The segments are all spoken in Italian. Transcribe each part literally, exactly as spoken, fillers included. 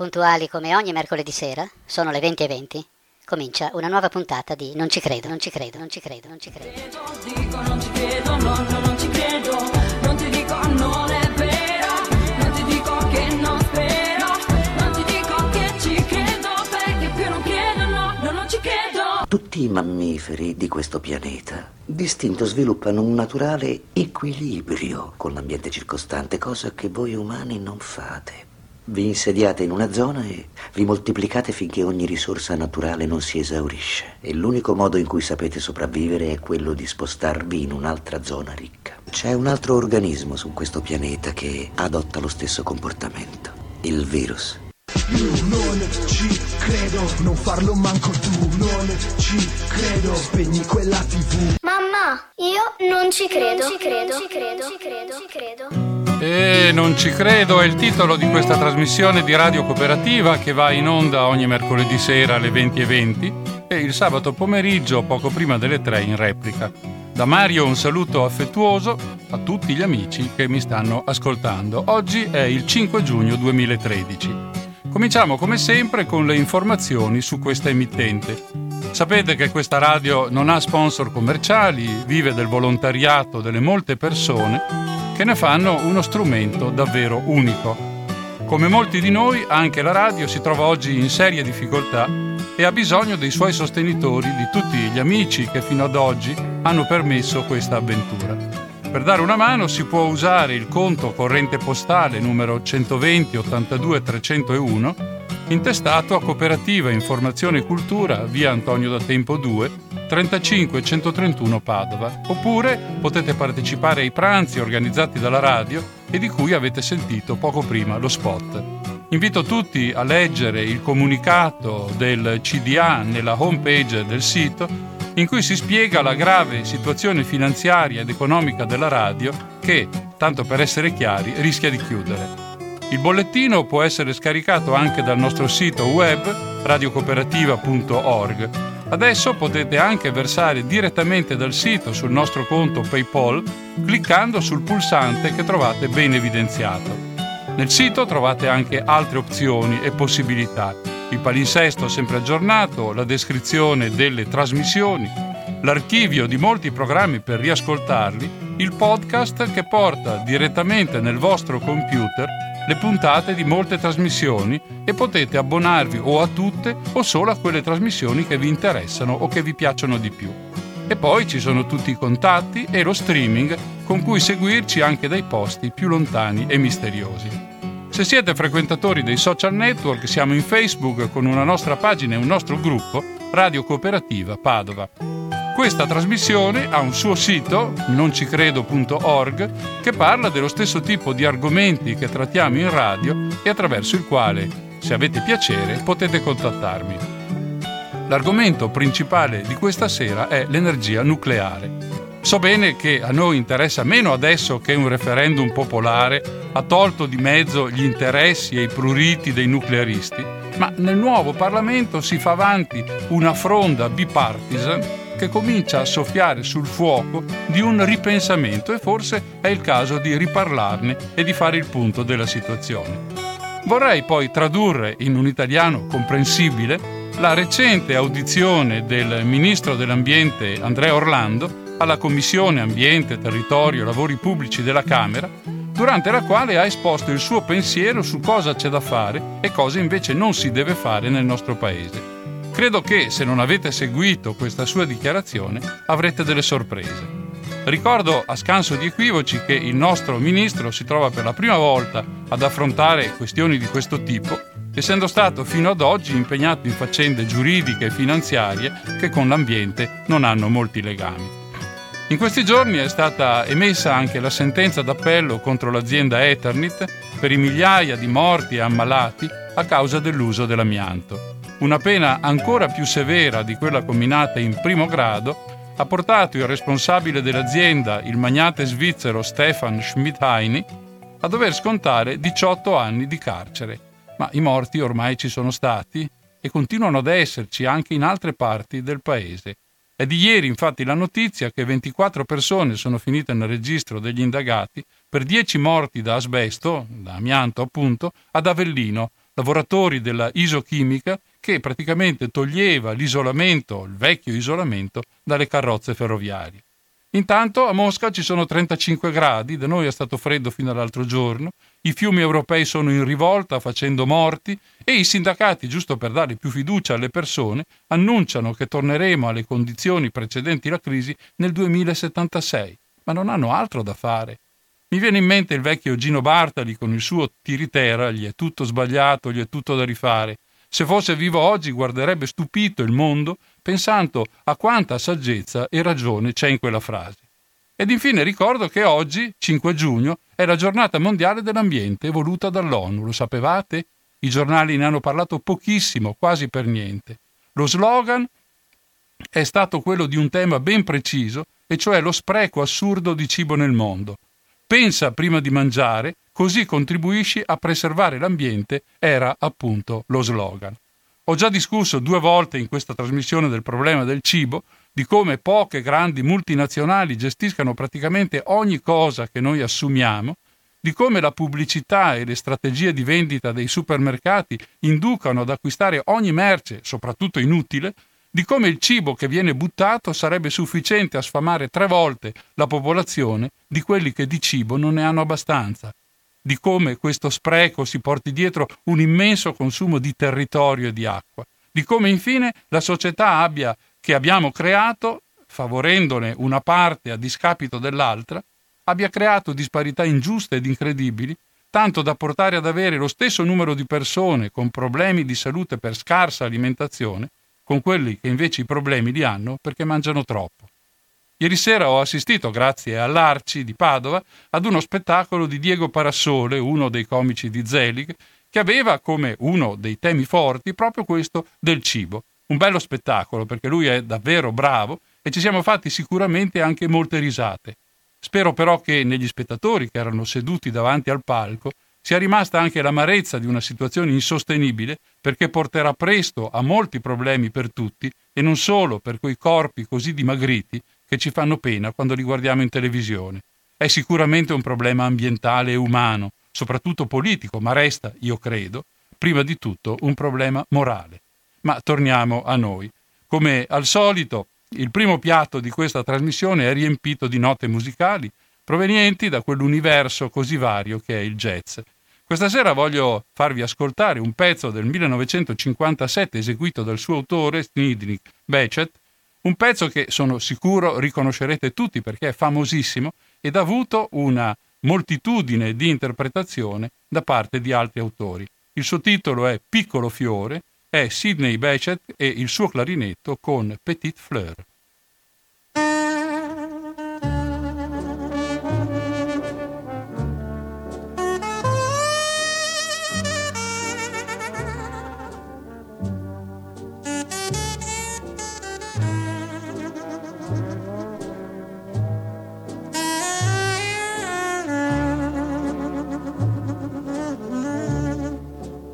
Puntuali come ogni mercoledì sera, sono le venti e venti, comincia una nuova puntata di Non ci credo, non ci credo, non ci credo, non ci credo. Dico non ci credo, no, no, non ci credo, non ti dico non è vero, non ti dico che non spero, non ti dico che ci credo, perché più non credo, no, no, non ci credo. Tutti i mammiferi di questo pianeta d'istinto sviluppano un naturale equilibrio con l'ambiente circostante, cosa che voi umani non fate. Vi insediate in una zona e vi moltiplicate finché ogni risorsa naturale non si esaurisce. E l'unico modo in cui sapete sopravvivere è quello di spostarvi in un'altra zona ricca. C'è un altro organismo su questo pianeta che adotta lo stesso comportamento: il virus. Io non ci credo, non farlo manco tu, non ci credo, spegni quella tivù. Mamma, io non ci credo, ci credo, ci credo, ci credo, ci credo. E non ci credo è il titolo di questa trasmissione di Radio Cooperativa che va in onda ogni mercoledì sera alle venti e venti e il sabato pomeriggio poco prima delle tre in replica. Da Mario un saluto affettuoso a tutti gli amici che mi stanno ascoltando. Oggi è il cinque giugno duemilatredici. Cominciamo come sempre con le informazioni su questa emittente. Sapete che questa radio non ha sponsor commerciali, vive del volontariato delle molte persone che ne fanno uno strumento davvero unico. Come molti di noi, anche la radio si trova oggi in serie difficoltà e ha bisogno dei suoi sostenitori, di tutti gli amici che fino ad oggi hanno permesso questa avventura. Per dare una mano si può usare il conto corrente postale numero centoventi ottantadue trecentouno, intestato a Cooperativa Informazione e Cultura, via Antonio da Tempo due, trentacinque centotrentuno Padova. Oppure potete partecipare ai pranzi organizzati dalla radio e di cui avete sentito poco prima lo spot. Invito tutti a leggere il comunicato del C D A nella homepage del sito, in cui si spiega la grave situazione finanziaria ed economica della radio che, tanto per essere chiari, rischia di chiudere. Il bollettino può essere scaricato anche dal nostro sito web radiocooperativa punto org. Adesso potete anche versare direttamente dal sito sul nostro conto PayPal cliccando sul pulsante che trovate ben evidenziato. Nel sito trovate anche altre opzioni e possibilità: il palinsesto sempre aggiornato, la descrizione delle trasmissioni, l'archivio di molti programmi per riascoltarli, il podcast che porta direttamente nel vostro computer le puntate di molte trasmissioni e potete abbonarvi o a tutte o solo a quelle trasmissioni che vi interessano o che vi piacciono di più. E poi ci sono tutti i contatti e lo streaming con cui seguirci anche dai posti più lontani e misteriosi. Se siete frequentatori dei social network, siamo in Facebook con una nostra pagina e un nostro gruppo, Radio Cooperativa Padova. Questa trasmissione ha un suo sito, non ci credo punto org, che parla dello stesso tipo di argomenti che trattiamo in radio e attraverso il quale, se avete piacere, potete contattarmi. L'argomento principale di questa sera è l'energia nucleare. So bene che a noi interessa meno adesso che un referendum popolare ha tolto di mezzo gli interessi e i pruriti dei nuclearisti, ma nel nuovo Parlamento si fa avanti una fronda bipartisan che comincia a soffiare sul fuoco di un ripensamento e forse è il caso di riparlarne e di fare il punto della situazione. Vorrei poi tradurre in un italiano comprensibile la recente audizione del Ministro dell'Ambiente Andrea Orlando alla Commissione Ambiente, Territorio e Lavori Pubblici della Camera, durante la quale ha esposto il suo pensiero su cosa c'è da fare e cosa invece non si deve fare nel nostro Paese. Credo che, se non avete seguito questa sua dichiarazione, avrete delle sorprese. Ricordo, a scanso di equivoci, che il nostro Ministro si trova per la prima volta ad affrontare questioni di questo tipo, essendo stato fino ad oggi impegnato in faccende giuridiche e finanziarie che con l'ambiente non hanno molti legami. In questi giorni è stata emessa anche la sentenza d'appello contro l'azienda Eternit per i migliaia di morti e ammalati a causa dell'uso dell'amianto. Una pena ancora più severa di quella comminata in primo grado ha portato il responsabile dell'azienda, il magnate svizzero Stefan Schmidheiny, a dover scontare diciotto anni di carcere. Ma i morti ormai ci sono stati e continuano ad esserci anche in altre parti del paese. È di ieri infatti la notizia che ventiquattro persone sono finite nel registro degli indagati per dieci morti da asbesto, da amianto appunto, ad Avellino, lavoratori della isochimica, che praticamente toglieva l'isolamento, il vecchio isolamento, dalle carrozze ferroviarie. Intanto a Mosca ci sono trentacinque gradi, da noi è stato freddo fino all'altro giorno, i fiumi europei sono in rivolta facendo morti e i sindacati, giusto per dare più fiducia alle persone, annunciano che torneremo alle condizioni precedenti la crisi nel duemilasettantasei, ma non hanno altro da fare. Mi viene in mente il vecchio Gino Bartali con il suo tiritera, gli è tutto sbagliato, gli è tutto da rifare. Se fosse vivo oggi guarderebbe stupito il mondo pensando a quanta saggezza e ragione c'è in quella frase. Ed infine ricordo che oggi, cinque giugno, è la giornata mondiale dell'ambiente voluta dall'ONU, lo sapevate? I giornali ne hanno parlato pochissimo, quasi per niente. Lo slogan è stato quello di un tema ben preciso, e cioè lo spreco assurdo di cibo nel mondo. Pensa prima di mangiare, così contribuisci a preservare l'ambiente, era appunto lo slogan. Ho già discusso due volte in questa trasmissione del problema del cibo, di come poche grandi multinazionali gestiscano praticamente ogni cosa che noi assumiamo, di come la pubblicità e le strategie di vendita dei supermercati inducano ad acquistare ogni merce, soprattutto inutile, di come il cibo che viene buttato sarebbe sufficiente a sfamare tre volte la popolazione di quelli che di cibo non ne hanno abbastanza, di come questo spreco si porti dietro un immenso consumo di territorio e di acqua, di come infine la società abbia, che abbiamo creato, favorendone una parte a discapito dell'altra, abbia creato disparità ingiuste ed incredibili, tanto da portare ad avere lo stesso numero di persone con problemi di salute per scarsa alimentazione, con quelli che invece i problemi li hanno perché mangiano troppo. Ieri sera ho assistito, grazie all'Arci di Padova, ad uno spettacolo di Diego Parassole, uno dei comici di Zelig, che aveva come uno dei temi forti proprio questo del cibo. Un bello spettacolo, perché lui è davvero bravo e ci siamo fatti sicuramente anche molte risate. Spero però che negli spettatori che erano seduti davanti al palco sia rimasta anche l'amarezza di una situazione insostenibile, perché porterà presto a molti problemi per tutti e non solo per quei corpi così dimagriti che ci fanno pena quando li guardiamo in televisione. È sicuramente un problema ambientale e umano, soprattutto politico, ma resta, io credo, prima di tutto un problema morale. Ma torniamo a noi. Come al solito, il primo piatto di questa trasmissione è riempito di note musicali provenienti da quell'universo così vario che è il jazz. Questa sera voglio farvi ascoltare un pezzo del millenovecentocinquantasette eseguito dal suo autore, Sneednik Bechet, un pezzo che sono sicuro riconoscerete tutti perché è famosissimo ed ha avuto una moltitudine di interpretazione da parte di altri autori. Il suo titolo è Piccolo Fiore, è Sidney Bechet e il suo clarinetto con Petite Fleur.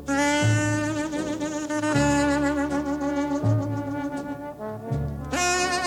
Thank you.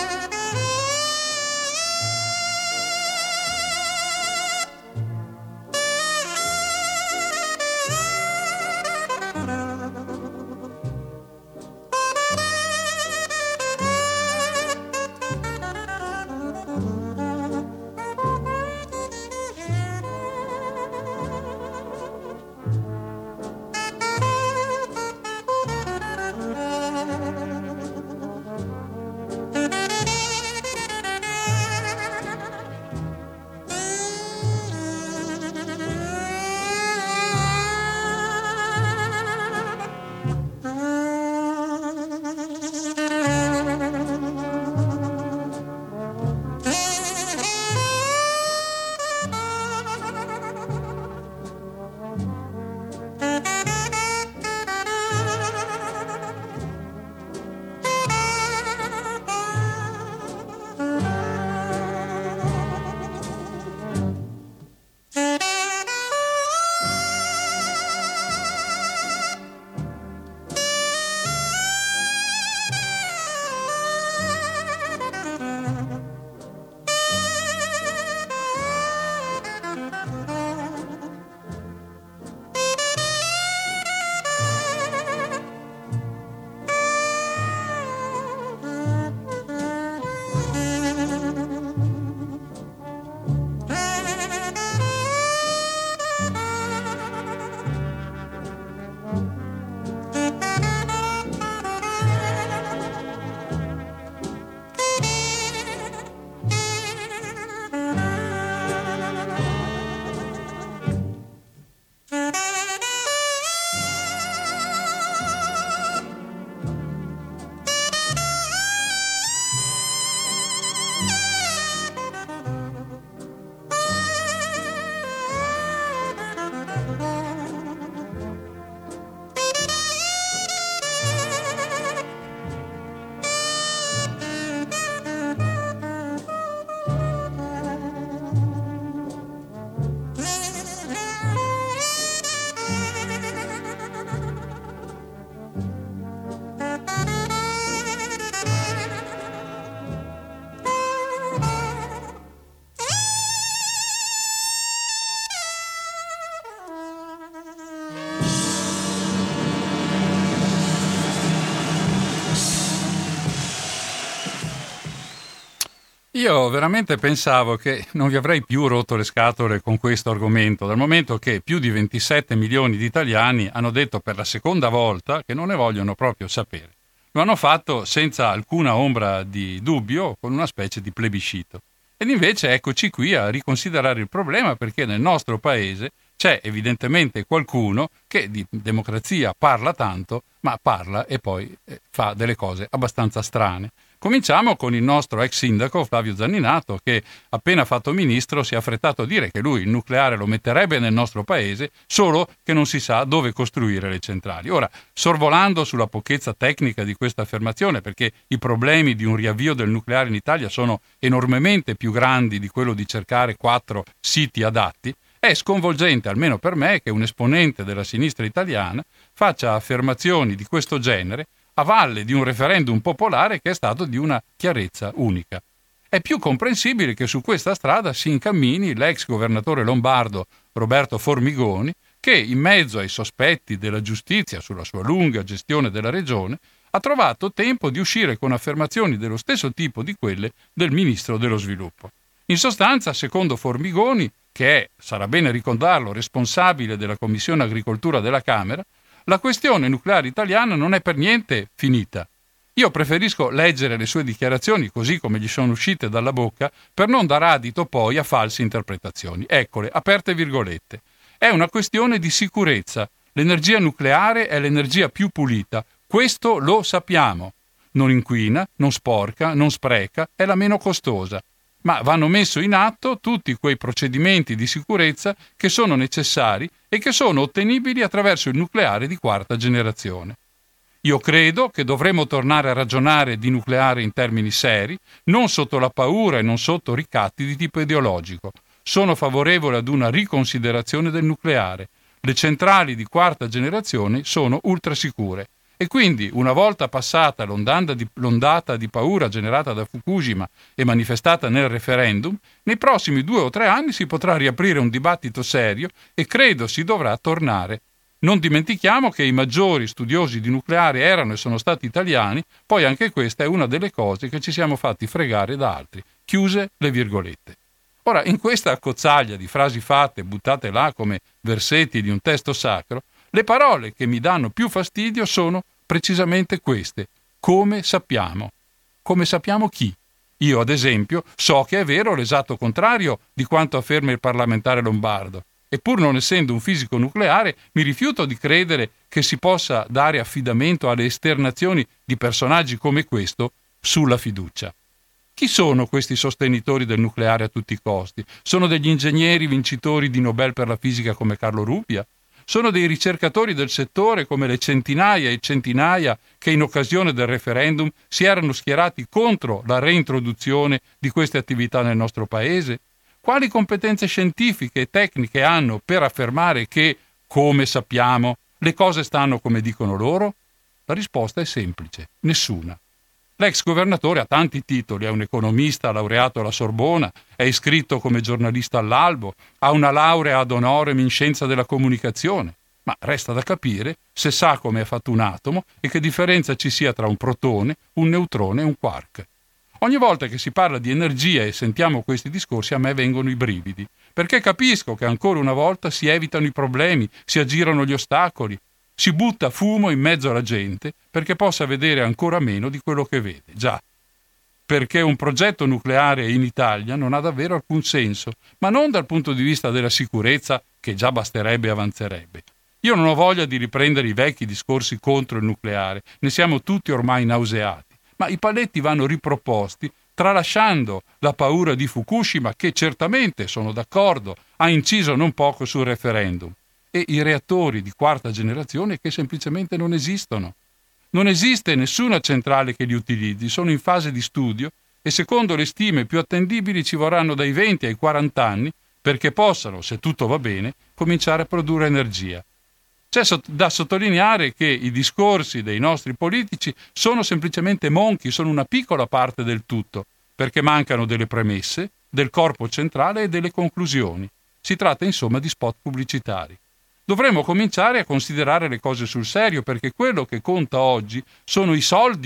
Io veramente pensavo che non vi avrei più rotto le scatole con questo argomento, dal momento che più di ventisette milioni di italiani hanno detto per la seconda volta che non ne vogliono proprio sapere. Lo hanno fatto senza alcuna ombra di dubbio, con una specie di plebiscito. Ed invece eccoci qui a riconsiderare il problema, perché nel nostro paese c'è evidentemente qualcuno che di democrazia parla tanto, ma parla e poi fa delle cose abbastanza strane. Cominciamo con il nostro ex sindaco Flavio Zanninato, che appena fatto ministro si è affrettato a dire che lui il nucleare lo metterebbe nel nostro paese, solo che non si sa dove costruire le centrali. Ora, sorvolando sulla pochezza tecnica di questa affermazione, perché i problemi di un riavvio del nucleare in Italia sono enormemente più grandi di quello di cercare quattro siti adatti, è sconvolgente, almeno per me, che un esponente della sinistra italiana faccia affermazioni di questo genere a valle di un referendum popolare che è stato di una chiarezza unica. È più comprensibile che su questa strada si incammini l'ex governatore lombardo Roberto Formigoni, che in mezzo ai sospetti della giustizia sulla sua lunga gestione della regione ha trovato tempo di uscire con affermazioni dello stesso tipo di quelle del ministro dello sviluppo. In sostanza, secondo Formigoni, che è, sarà bene ricordarlo, responsabile della Commissione Agricoltura della Camera, la questione nucleare italiana non è per niente finita. Io preferisco leggere le sue dichiarazioni così come gli sono uscite dalla bocca per non dar adito poi a false interpretazioni. Eccole, aperte virgolette. È una questione di sicurezza. L'energia nucleare è l'energia più pulita. Questo lo sappiamo. Non inquina, non sporca, non spreca, è la meno costosa. Ma vanno messo in atto tutti quei procedimenti di sicurezza che sono necessari e che sono ottenibili attraverso il nucleare di quarta generazione. Io credo che dovremmo tornare a ragionare di nucleare in termini seri, non sotto la paura e non sotto ricatti di tipo ideologico. Sono favorevole ad una riconsiderazione del nucleare. Le centrali di quarta generazione sono ultrasicure. E quindi, una volta passata l'ondata di, l'ondata di paura generata da Fukushima e manifestata nel referendum, nei prossimi due o tre anni si potrà riaprire un dibattito serio e credo si dovrà tornare. Non dimentichiamo che i maggiori studiosi di nucleare erano e sono stati italiani, poi anche questa è una delle cose che ci siamo fatti fregare da altri. Chiuse le virgolette. Ora, in questa accozzaglia di frasi fatte buttate là come versetti di un testo sacro, le parole che mi danno più fastidio sono precisamente queste. Come sappiamo? Come sappiamo chi? Io, ad esempio, so che è vero l'esatto contrario di quanto afferma il parlamentare lombardo. E pur non essendo un fisico nucleare, mi rifiuto di credere che si possa dare affidamento alle esternazioni di personaggi come questo sulla fiducia. Chi sono questi sostenitori del nucleare a tutti i costi? Sono degli ingegneri vincitori di Nobel per la fisica come Carlo Rubbia? Sono dei ricercatori del settore come le centinaia e centinaia che in occasione del referendum si erano schierati contro la reintroduzione di queste attività nel nostro paese? Quali competenze scientifiche e tecniche hanno per affermare che, come sappiamo, le cose stanno come dicono loro? La risposta è semplice: nessuna. L'ex governatore ha tanti titoli, è un economista laureato alla Sorbona, è iscritto come giornalista all'Albo, ha una laurea ad honorem in scienza della comunicazione, ma resta da capire se sa come è fatto un atomo e che differenza ci sia tra un protone, un neutrone e un quark. Ogni volta che si parla di energia e sentiamo questi discorsi a me vengono i brividi, perché capisco che ancora una volta si evitano i problemi, si aggirano gli ostacoli, si butta fumo in mezzo alla gente perché possa vedere ancora meno di quello che vede. Già, perché un progetto nucleare in Italia non ha davvero alcun senso, ma non dal punto di vista della sicurezza, che già basterebbe e avanzerebbe. Io non ho voglia di riprendere i vecchi discorsi contro il nucleare, ne siamo tutti ormai nauseati, ma i paletti vanno riproposti tralasciando la paura di Fukushima, che certamente, sono d'accordo, ha inciso non poco sul referendum, e i reattori di quarta generazione che semplicemente non esistono. Non esiste nessuna centrale che li utilizzi, sono in fase di studio e secondo le stime più attendibili ci vorranno dai venti ai quaranta anni perché possano, se tutto va bene, cominciare a produrre energia. C'è da sottolineare che i discorsi dei nostri politici sono semplicemente monchi, sono una piccola parte del tutto, perché mancano delle premesse, del corpo centrale e delle conclusioni. Si tratta insomma di spot pubblicitari. Dovremmo cominciare a considerare le cose sul serio, perché quello che conta oggi sono i soldi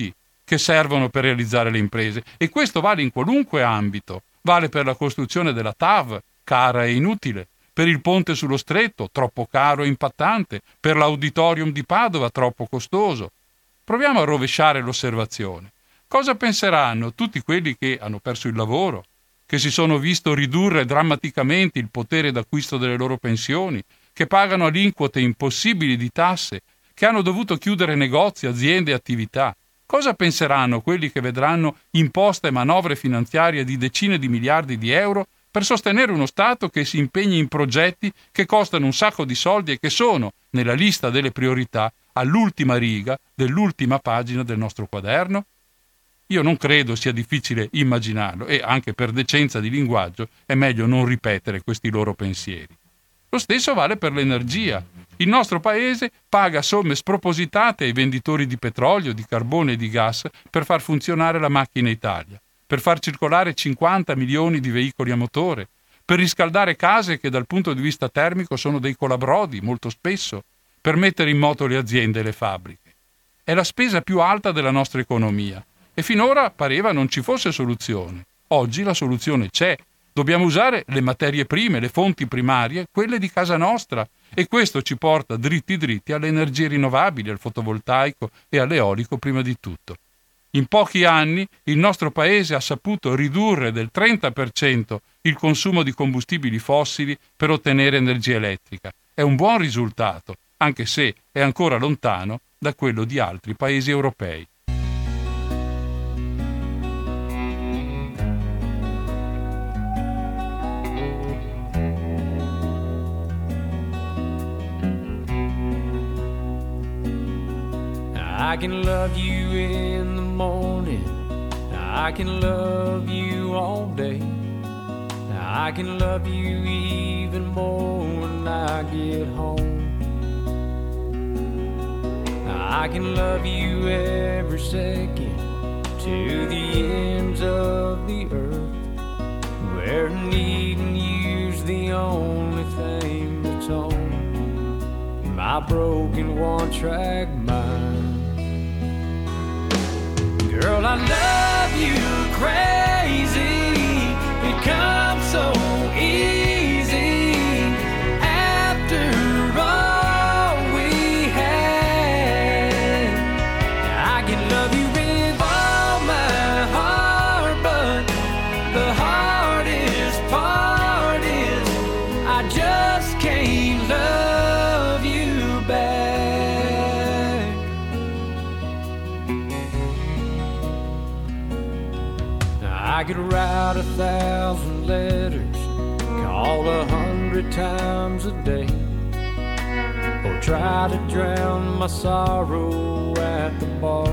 che servono per realizzare le imprese. E questo vale in qualunque ambito. Vale per la costruzione della T A V, cara e inutile, per il ponte sullo stretto, troppo caro e impattante, per l'auditorium di Padova, troppo costoso. Proviamo a rovesciare l'osservazione. Cosa penseranno tutti quelli che hanno perso il lavoro, che si sono visto ridurre drammaticamente il potere d'acquisto delle loro pensioni, che pagano aliquote impossibili di tasse, che hanno dovuto chiudere negozi, aziende e attività? Cosa penseranno quelli che vedranno imposte e manovre finanziarie di decine di miliardi di euro per sostenere uno Stato che si impegna in progetti che costano un sacco di soldi e che sono, nella lista delle priorità, all'ultima riga dell'ultima pagina del nostro quaderno? Io non credo sia difficile immaginarlo e, anche per decenza di linguaggio, è meglio non ripetere questi loro pensieri. Lo stesso vale per l'energia. Il nostro paese paga somme spropositate ai venditori di petrolio, di carbone e di gas per far funzionare la macchina Italia, per far circolare cinquanta milioni di veicoli a motore, per riscaldare case che dal punto di vista termico sono dei colabrodi molto spesso, per mettere in moto le aziende e le fabbriche. È la spesa più alta della nostra economia e finora pareva non ci fosse soluzione. Oggi la soluzione c'è. Dobbiamo usare le materie prime, le fonti primarie, quelle di casa nostra, e questo ci porta dritti dritti alle energie rinnovabili, al fotovoltaico e all'eolico prima di tutto. In pochi anni il nostro paese ha saputo ridurre del trenta per cento il consumo di combustibili fossili per ottenere energia elettrica. È un buon risultato, anche se è ancora lontano da quello di altri paesi europei. I can love you in the morning, I can love you all day, I can love you even more when I get home. I can love you every second to the ends of the earth, where needing you's the only thing that's on my broken one-track mind. Girl, I love you crazy, it comes so easy after all we had. I can love you with all my heart, but the hardest part is I just can't love you back. I could write a thousand letters, call a hundred times a day, or try to drown my sorrow at the bar.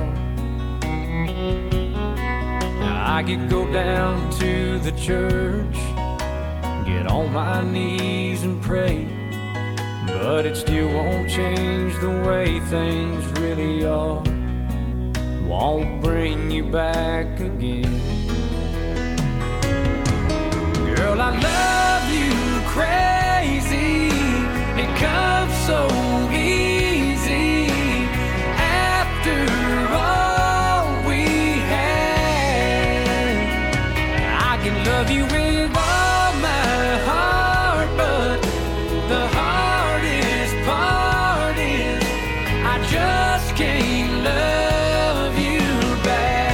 I could go down to the church, get on my knees and pray, but it still won't change the way things really are, won't bring you back again. Girl, I love you crazy, it comes so easy after all we had. I can love you with all my heart, but the hardest part is I just can't love you back.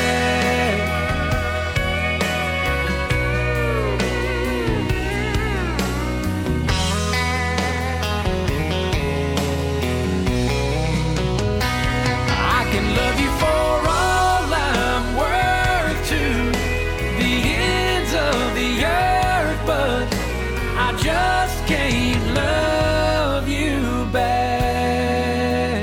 Just can't love you back.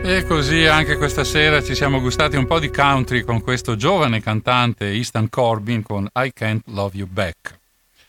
E così anche questa sera ci siamo gustati un po' di country con questo giovane cantante Easton Corbin con I Can't Love You Back.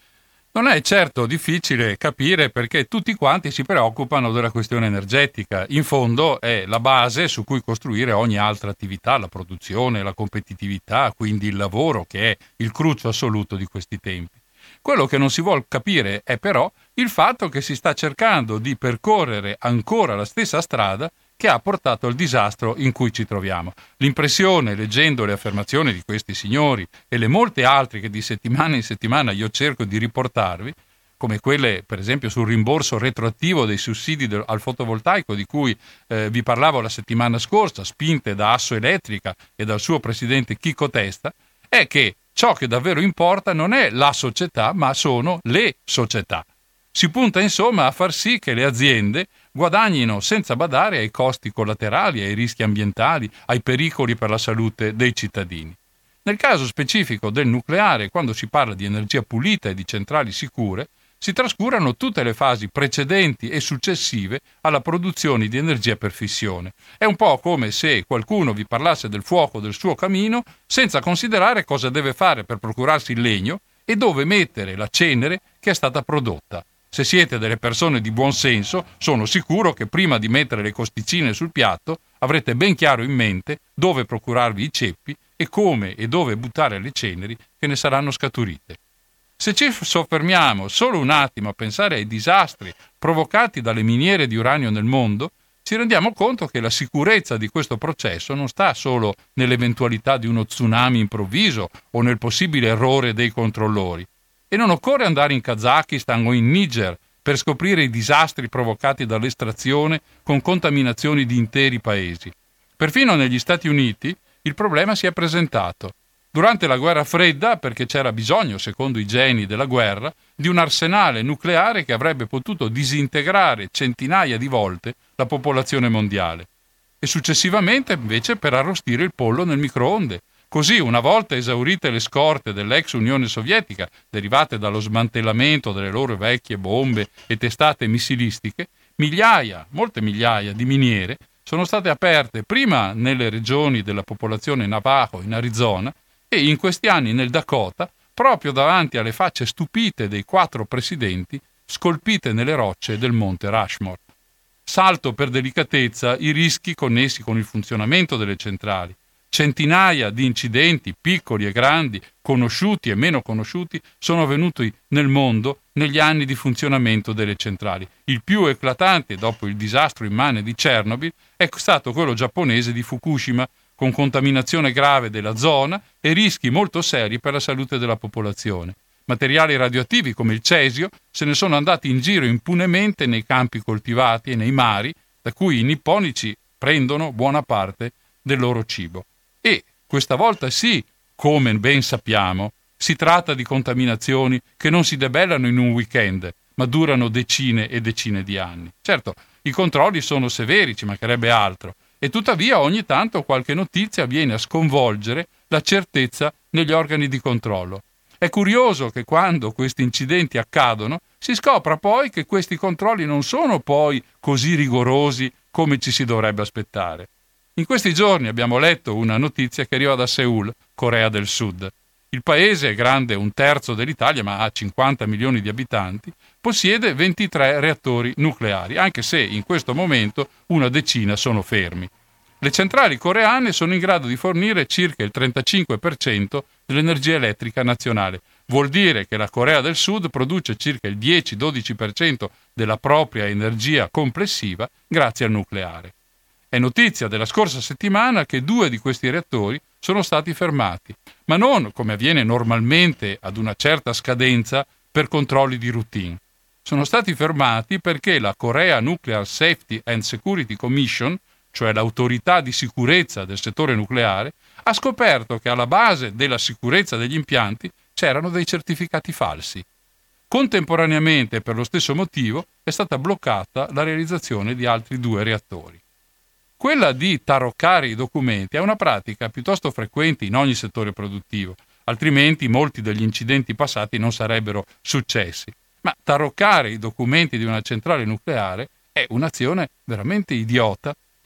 Non è certo difficile capire perché tutti quanti si preoccupano della questione energetica. In fondo è la base su cui costruire ogni altra attività, la produzione, la competitività, quindi il lavoro, che è il cruccio assoluto di questi tempi. Quello che non si vuol capire è però il fatto che si sta cercando di percorrere ancora la stessa strada che ha portato al disastro in cui ci troviamo. L'impressione, leggendo le affermazioni di questi signori e le molte altre che di settimana in settimana io cerco di riportarvi, come quelle per esempio sul rimborso retroattivo dei sussidi del, al fotovoltaico di cui eh, vi parlavo la settimana scorsa, spinte da Assoelettrica e dal suo presidente Chico Testa, è che ciò che davvero importa non è la società, ma sono le società. Si punta insomma a far sì che le aziende guadagnino senza badare ai costi collaterali, ai rischi ambientali, ai pericoli per la salute dei cittadini. Nel caso specifico del nucleare, quando si parla di energia pulita e di centrali sicure, si trascurano tutte le fasi precedenti e successive alla produzione di energia per fissione. È un po' come se qualcuno vi parlasse del fuoco del suo camino senza considerare cosa deve fare per procurarsi il legno e dove mettere la cenere che è stata prodotta. Se siete delle persone di buon senso, sono sicuro che prima di mettere le costicine sul piatto avrete ben chiaro in mente dove procurarvi i ceppi e come e dove buttare le ceneri che ne saranno scaturite. Se ci soffermiamo solo un attimo a pensare ai disastri provocati dalle miniere di uranio nel mondo, ci rendiamo conto che la sicurezza di questo processo non sta solo nell'eventualità di uno tsunami improvviso o nel possibile errore dei controllori. E non occorre andare in Kazakistan o in Niger per scoprire i disastri provocati dall'estrazione con contaminazioni di interi paesi. Perfino negli Stati Uniti il problema si è presentato. Durante la guerra fredda, perché c'era bisogno, secondo i geni della guerra, di un arsenale nucleare che avrebbe potuto disintegrare centinaia di volte la popolazione mondiale. E successivamente, invece, per arrostire il pollo nel microonde. Così, una volta esaurite le scorte dell'ex Unione Sovietica, derivate dallo smantellamento delle loro vecchie bombe e testate missilistiche, migliaia, molte migliaia di miniere sono state aperte prima nelle regioni della popolazione Navajo in Arizona e in questi anni nel Dakota, proprio davanti alle facce stupite dei quattro presidenti scolpite nelle rocce del monte Rushmore. Salto per delicatezza i rischi connessi con il funzionamento delle centrali. Centinaia di incidenti, piccoli e grandi, conosciuti e meno conosciuti, sono avvenuti nel mondo negli anni di funzionamento delle centrali. Il più eclatante, dopo il disastro immane di Chernobyl, è stato quello giapponese di Fukushima, con contaminazione grave della zona e rischi molto seri per la salute della popolazione. Materiali radioattivi come il cesio se ne sono andati in giro impunemente nei campi coltivati e nei mari, da cui i nipponici prendono buona parte del loro cibo. E questa volta sì, come ben sappiamo, si tratta di contaminazioni che non si debellano in un weekend, ma durano decine e decine di anni. Certo, i controlli sono severi, ci mancherebbe altro, e tuttavia ogni tanto qualche notizia viene a sconvolgere la certezza negli organi di controllo. È curioso che quando questi incidenti accadono si scopra poi che questi controlli non sono poi così rigorosi come ci si dovrebbe aspettare. In questi giorni abbiamo letto una notizia che arriva da Seul, Corea del Sud. Il paese è grande un terzo dell'Italia, ma ha cinquanta milioni di abitanti, possiede ventitré reattori nucleari, anche se in questo momento una decina sono fermi. Le centrali coreane sono in grado di fornire circa il trentacinque per cento dell'energia elettrica nazionale. Vuol dire che la Corea del Sud produce circa il dieci-dodici per cento della propria energia complessiva grazie al nucleare. È notizia della scorsa settimana che due di questi reattori sono stati fermati, ma non, come avviene normalmente ad una certa scadenza, per controlli di routine. Sono stati fermati perché la Korea Nuclear Safety and Security Commission, cioè l'autorità di sicurezza del settore nucleare, ha scoperto che alla base della sicurezza degli impianti c'erano dei certificati falsi. Contemporaneamente, per lo stesso motivo, è stata bloccata la realizzazione di altri due reattori. Quella di taroccare i documenti è una pratica piuttosto frequente in ogni settore produttivo, altrimenti molti degli incidenti passati non sarebbero successi. Ma taroccare i documenti di una centrale nucleare è un'azione veramente idiota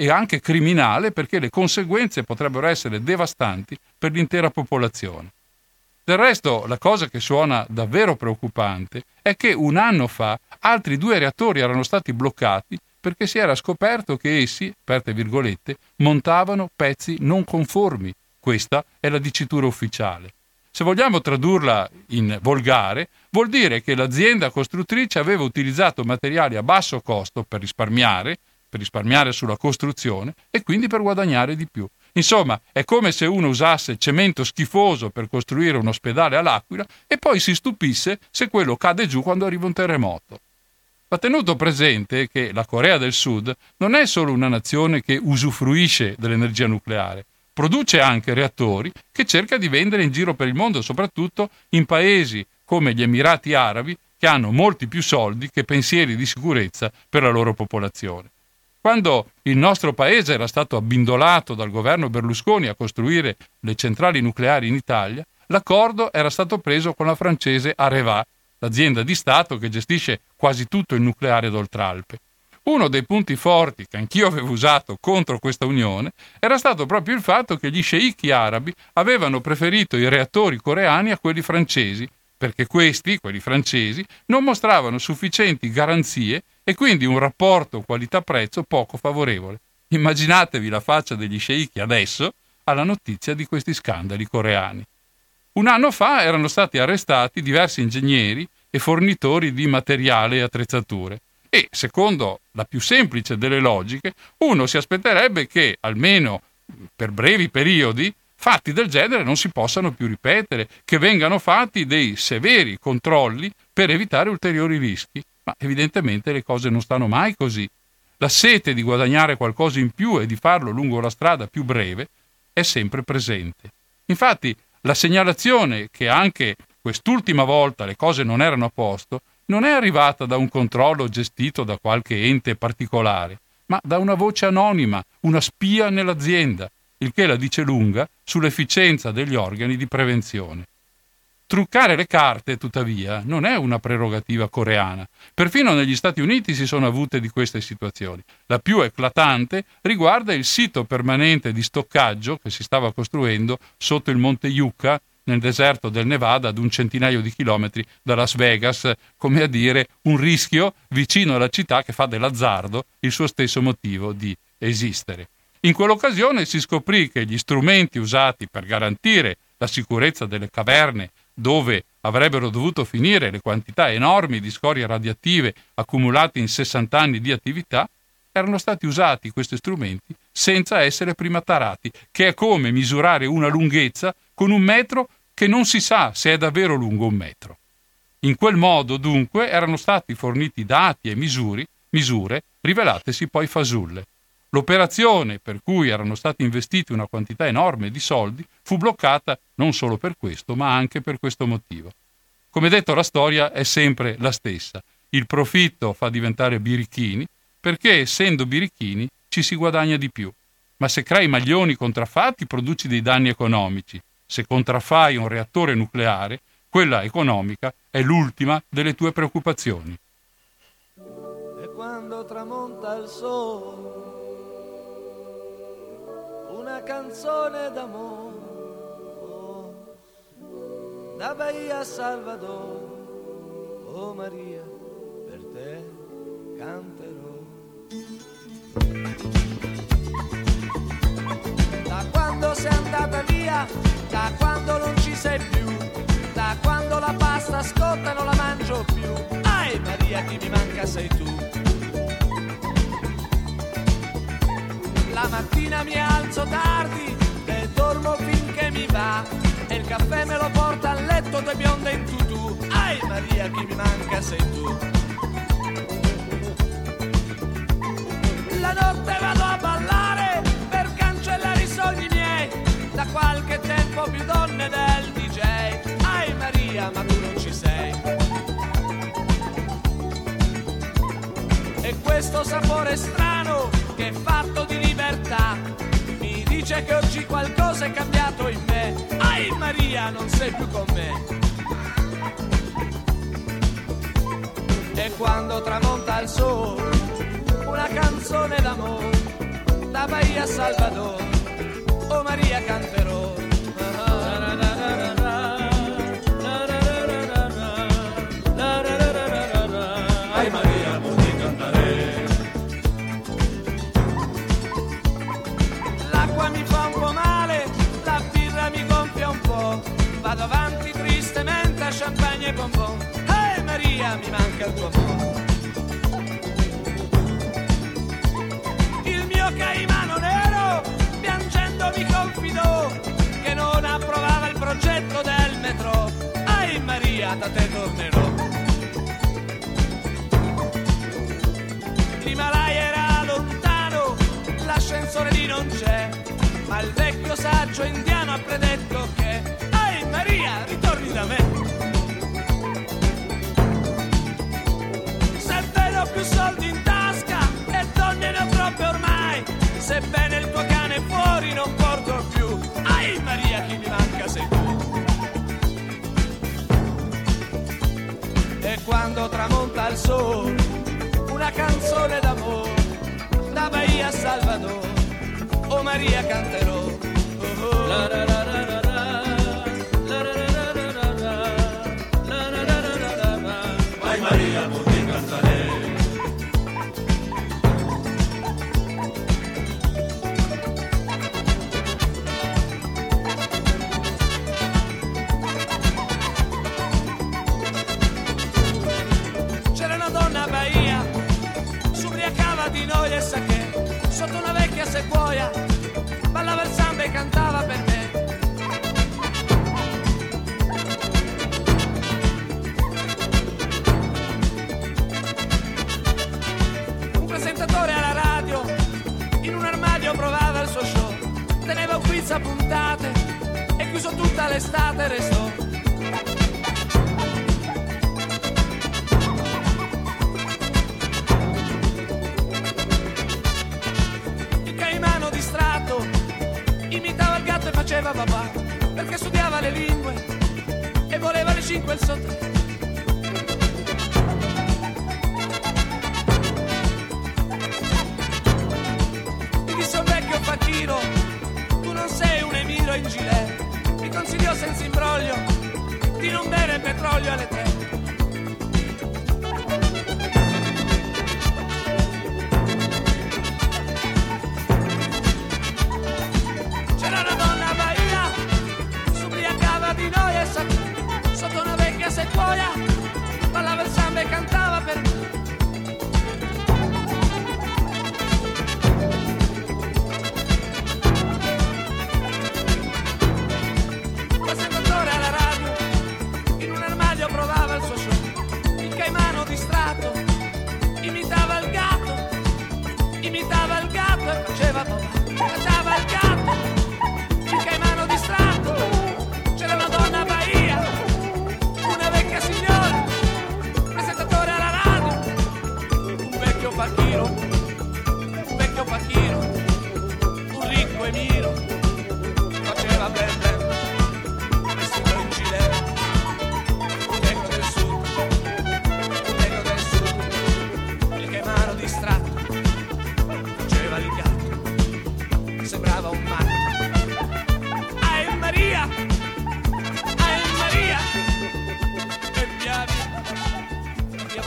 e anche criminale, perché le conseguenze potrebbero essere devastanti per l'intera popolazione. Del resto, la cosa che suona davvero preoccupante è che un anno fa altri due reattori erano stati bloccati perché si era scoperto che essi, aperte virgolette, montavano pezzi non conformi. Questa è la dicitura ufficiale. Se vogliamo tradurla in volgare, vuol dire che l'azienda costruttrice aveva utilizzato materiali a basso costo per risparmiare, per risparmiare sulla costruzione e quindi per guadagnare di più. Insomma, è come se uno usasse cemento schifoso per costruire un ospedale all'Aquila e poi si stupisse se quello cade giù quando arriva un terremoto. Va tenuto presente che la Corea del Sud non è solo una nazione che usufruisce dell'energia nucleare, produce anche reattori che cerca di vendere in giro per il mondo, soprattutto in paesi come gli Emirati Arabi, che hanno molti più soldi che pensieri di sicurezza per la loro popolazione. Quando il nostro paese era stato abbindolato dal governo Berlusconi a costruire le centrali nucleari in Italia, l'accordo era stato preso con la francese Areva, l'azienda di Stato che gestisce quasi tutto il nucleare d'Oltralpe. Uno dei punti forti che anch'io avevo usato contro questa unione era stato proprio il fatto che gli sceicchi arabi avevano preferito i reattori coreani a quelli francesi, perché questi, quelli francesi, non mostravano sufficienti garanzie e quindi un rapporto qualità-prezzo poco favorevole. Immaginatevi la faccia degli sceicchi adesso alla notizia di questi scandali coreani. Un anno fa erano stati arrestati diversi ingegneri e fornitori di materiale e attrezzature e, secondo la più semplice delle logiche, uno si aspetterebbe che, almeno per brevi periodi, fatti del genere non si possano più ripetere, che vengano fatti dei severi controlli per evitare ulteriori rischi. Ma evidentemente le cose non stanno mai così. La sete di guadagnare qualcosa in più e di farlo lungo la strada più breve è sempre presente. Infatti, la segnalazione che anche quest'ultima volta le cose non erano a posto non è arrivata da un controllo gestito da qualche ente particolare, ma da una voce anonima, una spia nell'azienda, il che la dice lunga sull'efficienza degli organi di prevenzione. Truccare le carte, tuttavia, non è una prerogativa coreana. Perfino negli Stati Uniti si sono avute di queste situazioni. La più eclatante riguarda il sito permanente di stoccaggio che si stava costruendo sotto il monte Yucca, nel deserto del Nevada, ad un centinaio di chilometri da Las Vegas, come a dire un rischio vicino alla città che fa dell'azzardo il suo stesso motivo di esistere. In quell'occasione si scoprì che gli strumenti usati per garantire la sicurezza delle caverne dove avrebbero dovuto finire le quantità enormi di scorie radioattive accumulate in sessanta anni di attività, erano stati usati questi strumenti senza essere prima tarati, che è come misurare una lunghezza con un metro che non si sa se è davvero lungo un metro. In quel modo, dunque, erano stati forniti dati e misuri, misure rivelatesi poi fasulle. L'operazione per cui erano stati investiti una quantità enorme di soldi fu bloccata non solo per questo, ma anche per questo motivo. Come detto, la storia è sempre la stessa. Il profitto fa diventare birichini, perché essendo birichini ci si guadagna di più. Ma se crei maglioni contraffatti produci dei danni economici. Se contraffai un reattore nucleare, quella economica è l'ultima delle tue preoccupazioni. E quando tramonta il sole, una canzone d'amore, da Bahia a Salvador, oh Maria, per te canterò. Da quando sei andata via, da quando non ci sei più, da quando la pasta scotta non la mangio più, ai Maria chi mi manca sei tu. La mattina mi alzo tardi e dormo finché mi va, e il caffè me lo porta a letto due bionde in tutù, ai Maria chi mi manca sei tu. La notte vado a ballare per cancellare i sogni miei, da qualche tempo più donne del D J, ai Maria ma tu non ci sei. E questo sapore strano che è fatto di libertà mi dice che oggi qualcosa è cambiato in me, ai Maria non sei più con me. E quando tramonta il sole, una canzone d'amore, da da Bahia a Salvador, oh Maria canterò. Ai Maria potrei cantare. L'acqua mi fa un po' male, la birra mi gonfia un po', vado avanti tristemente a champagne e bonbon. Ehi Maria, mi manca il tuo amore. Il mio caimano nero piangendo mi confidò che non approvava il progetto del metro. Ehi Maria, da te tornerò. L'Himalaya era lontano, l'ascensore lì non c'è, ma il vecchio saggio indiano ha predetto che ehi Maria, ritorni da me. Se vedo più soldi in tasca e donne ne ho troppe ormai, sebbene il tuo cane è fuori non porto più. Ehi Maria, chi mi manca sei tu. E quando tramonta il sole, una canzone d'amore, da Bahia a Salvador, oh Maria canterò. Oh, oh. La, la, la, la, la, la. La, la, la, la, la, la. La, la, la, la, la, la. Vai Maria, potrei cantare. C'era una donna a Bahia, s'ubriacava di noia e sa che sotto una vecchia sequoia ballava il samba e cantava per me. Un presentatore alla radio in un armadio provava il suo show, teneva un quiz a puntate e chiuso tutta l'estate restò. Imitava il gatto e faceva papà, perché studiava le lingue e voleva le cinque il sotto. Mi disse un vecchio facchino, tu non sei un emiro in gilet. Mi consigliò senza imbroglio di non bere petrolio alle tre. Sotto una vecchia sequoia ballava il samba e cantava per me. Il presentatore alla radio in un armadio provava il suo show. Il caimano distratto imitava il gatto, imitava il gatto e faceva papà, cantava il gatto. Il caimano distratto, c'era una donna a Bahia, una vecchia signora, presentatore alla radio, un vecchio facchino, un vecchio facchino, un ricco emiro, faceva ben ben, vestito in gilet, un vecchio del sud, un vecchio del sud, il caimano distratto, faceva il gatto, sembrava un matto. Ai Maria, ai Maria, e via via.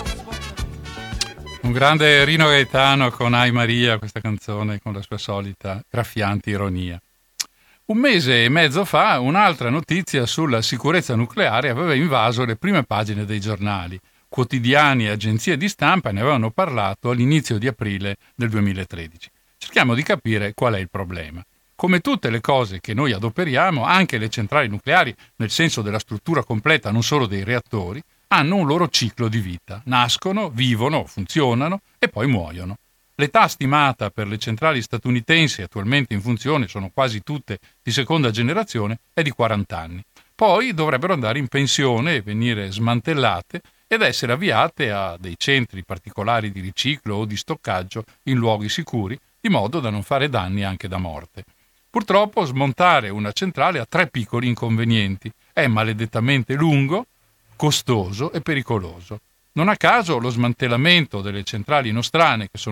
Un grande Rino Gaetano con Ai Maria, questa canzone con la sua solita graffiante ironia. Un mese e mezzo fa un'altra notizia sulla sicurezza nucleare aveva invaso le prime pagine dei giornali. Quotidiani e agenzie di stampa ne avevano parlato all'inizio di aprile del duemilatredici. Cerchiamo di capire qual è il problema. Come tutte le cose che noi adoperiamo, anche le centrali nucleari, nel senso della struttura completa, non solo dei reattori, hanno un loro ciclo di vita. Nascono, vivono, funzionano e poi muoiono. L'età stimata per le centrali statunitensi attualmente in funzione, sono quasi tutte di seconda generazione, è di quaranta anni. Poi dovrebbero andare in pensione e venire smantellate ed essere avviate a dei centri particolari di riciclo o di stoccaggio in luoghi sicuri, di modo da non fare danni anche da morte. Purtroppo smontare una centrale ha tre piccoli inconvenienti. È maledettamente lungo, costoso e pericoloso. Non a caso lo smantellamento delle centrali nostrane, che sono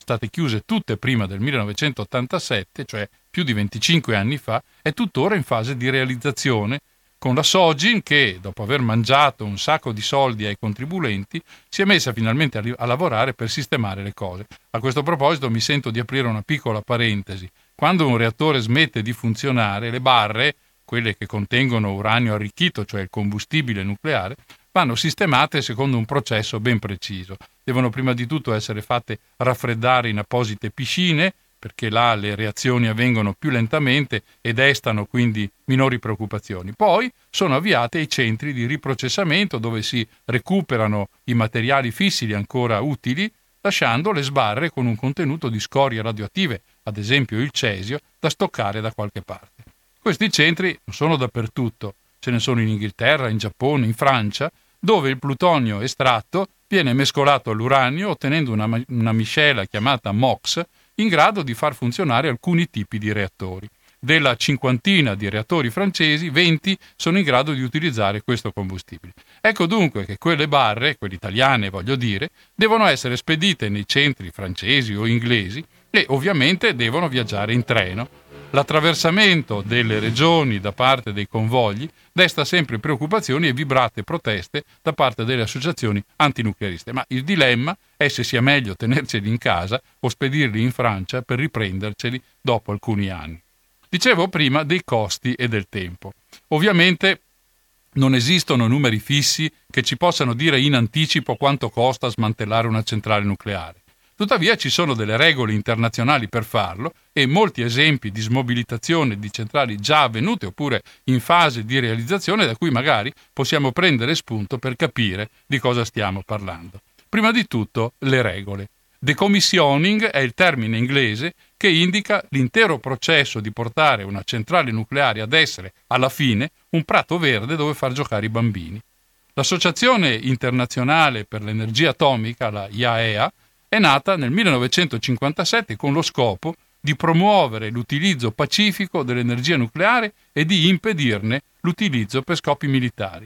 state chiuse tutte prima del millenovecentottantasette, cioè più di venticinque anni fa, è tuttora in fase di realizzazione, con la Sogin che, dopo aver mangiato un sacco di soldi ai contribuenti, si è messa finalmente a, a lavorare per sistemare le cose. A questo proposito mi sento di aprire una piccola parentesi. Quando un reattore smette di funzionare, le barre, quelle che contengono uranio arricchito, cioè il combustibile nucleare, vanno sistemate secondo un processo ben preciso. Devono prima di tutto essere fatte raffreddare in apposite piscine, perché là le reazioni avvengono più lentamente e destano quindi minori preoccupazioni. Poi sono avviate ai centri di riprocessamento dove si recuperano i materiali fissili ancora utili, lasciando le sbarre con un contenuto di scorie radioattive, ad esempio il cesio, da stoccare da qualche parte. Questi centri non sono dappertutto, ce ne sono in Inghilterra, in Giappone, in Francia, dove il plutonio estratto viene mescolato all'uranio ottenendo una, una miscela chiamata M O X in grado di far funzionare alcuni tipi di reattori. Della cinquantina di reattori francesi, venti sono in grado di utilizzare questo combustibile. Ecco dunque che quelle barre, quelle italiane voglio dire, devono essere spedite nei centri francesi o inglesi e ovviamente devono viaggiare in treno. L'attraversamento delle regioni da parte dei convogli desta sempre preoccupazioni e vibrate proteste da parte delle associazioni antinucleariste. Ma il dilemma è se sia meglio tenerceli in casa o spedirli in Francia per riprenderceli dopo alcuni anni. Dicevo prima dei costi e del tempo. Ovviamente non esistono numeri fissi che ci possano dire in anticipo quanto costa smantellare una centrale nucleare. Tuttavia ci sono delle regole internazionali per farlo e molti esempi di smobilitazione di centrali già avvenute oppure in fase di realizzazione da cui magari possiamo prendere spunto per capire di cosa stiamo parlando. Prima di tutto le regole. Decommissioning è il termine inglese che indica l'intero processo di portare una centrale nucleare ad essere, alla fine, un prato verde dove far giocare i bambini. L'Associazione internazionale per l'energia atomica, la I A E A, è nata nel millenovecentocinquantasette con lo scopo di promuovere l'utilizzo pacifico dell'energia nucleare e di impedirne l'utilizzo per scopi militari.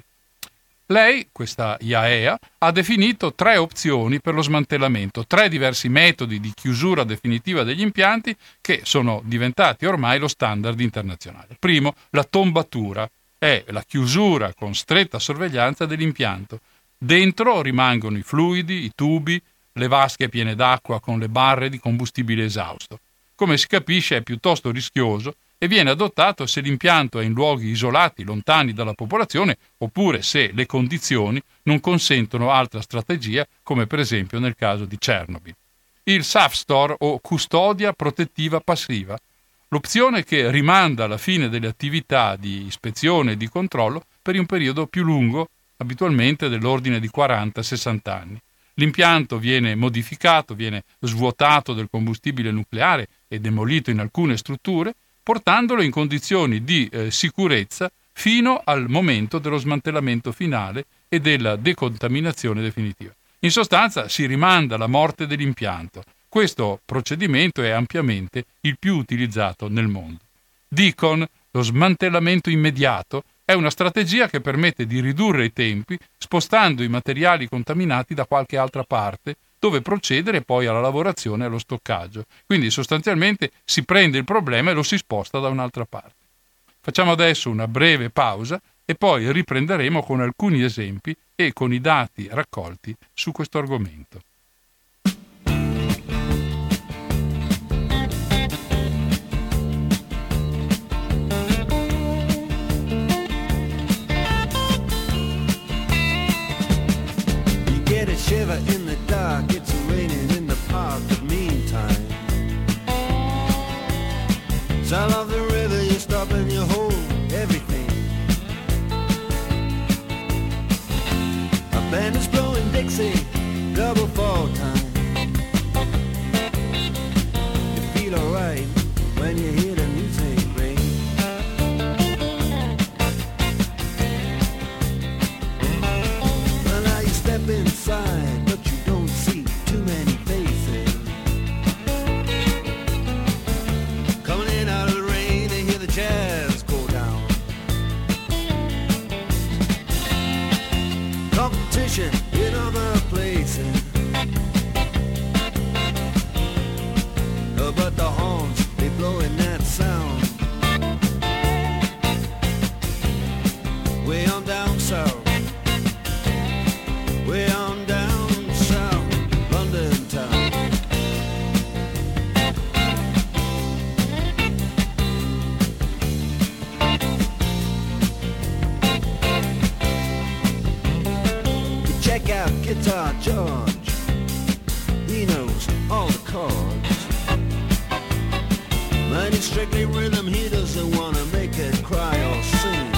Lei, questa I A E A, ha definito tre opzioni per lo smantellamento, tre diversi metodi di chiusura definitiva degli impianti che sono diventati ormai lo standard internazionale. Primo, la tombatura, è la chiusura con stretta sorveglianza dell'impianto. Dentro rimangono i fluidi, i tubi, le vasche piene d'acqua con le barre di combustibile esausto. Come si capisce è piuttosto rischioso e viene adottato se l'impianto è in luoghi isolati, lontani dalla popolazione, oppure se le condizioni non consentono altra strategia, come per esempio nel caso di Chernobyl. Il SAFSTOR o custodia protettiva passiva, l'opzione che rimanda alla fine delle attività di ispezione e di controllo per un periodo più lungo, abitualmente dell'ordine di quaranta sessanta anni. L'impianto viene modificato, viene svuotato del combustibile nucleare e demolito in alcune strutture, portandolo in condizioni di eh, sicurezza fino al momento dello smantellamento finale e della decontaminazione definitiva. In sostanza si rimanda la morte dell'impianto. Questo procedimento è ampiamente il più utilizzato nel mondo. Decon, lo smantellamento immediato, è una strategia che permette di ridurre i tempi spostando i materiali contaminati da qualche altra parte, dove procedere poi alla lavorazione e allo stoccaggio. Quindi sostanzialmente si prende il problema e lo si sposta da un'altra parte. Facciamo adesso una breve pausa e poi riprenderemo con alcuni esempi e con i dati raccolti su questo argomento. Shiver in the dark, it's raining in the park, but meantime sound of the river, you stop and you hold everything. A band is blowing Dixie, double fall time. You feel alright when you hear the music ring. Well, now you step inside, but you don't see too many faces. Coming in out of the rain, sound. Way on down south. Way on down south, London town. Check out Guitar George. He knows all the chords. But it's strictly rhythm, he doesn't wanna make it cry or sing.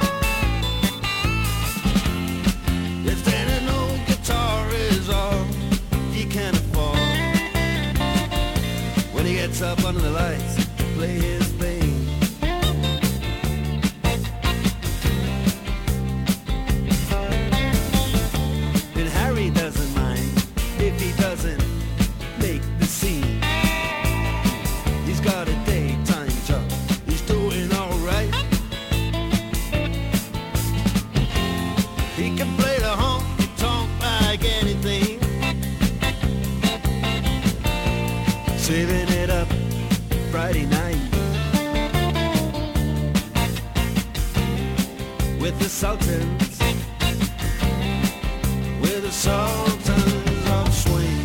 If then an old guitar is all he can afford, when he gets up under the lights to play his thing. And Harry doesn't mind if he doesn't make the scene. He's got a daytime job, he's doing alright. He can play the honky tonk like anything, saving it up Friday night with the Sultans, with the Sultans of Swing.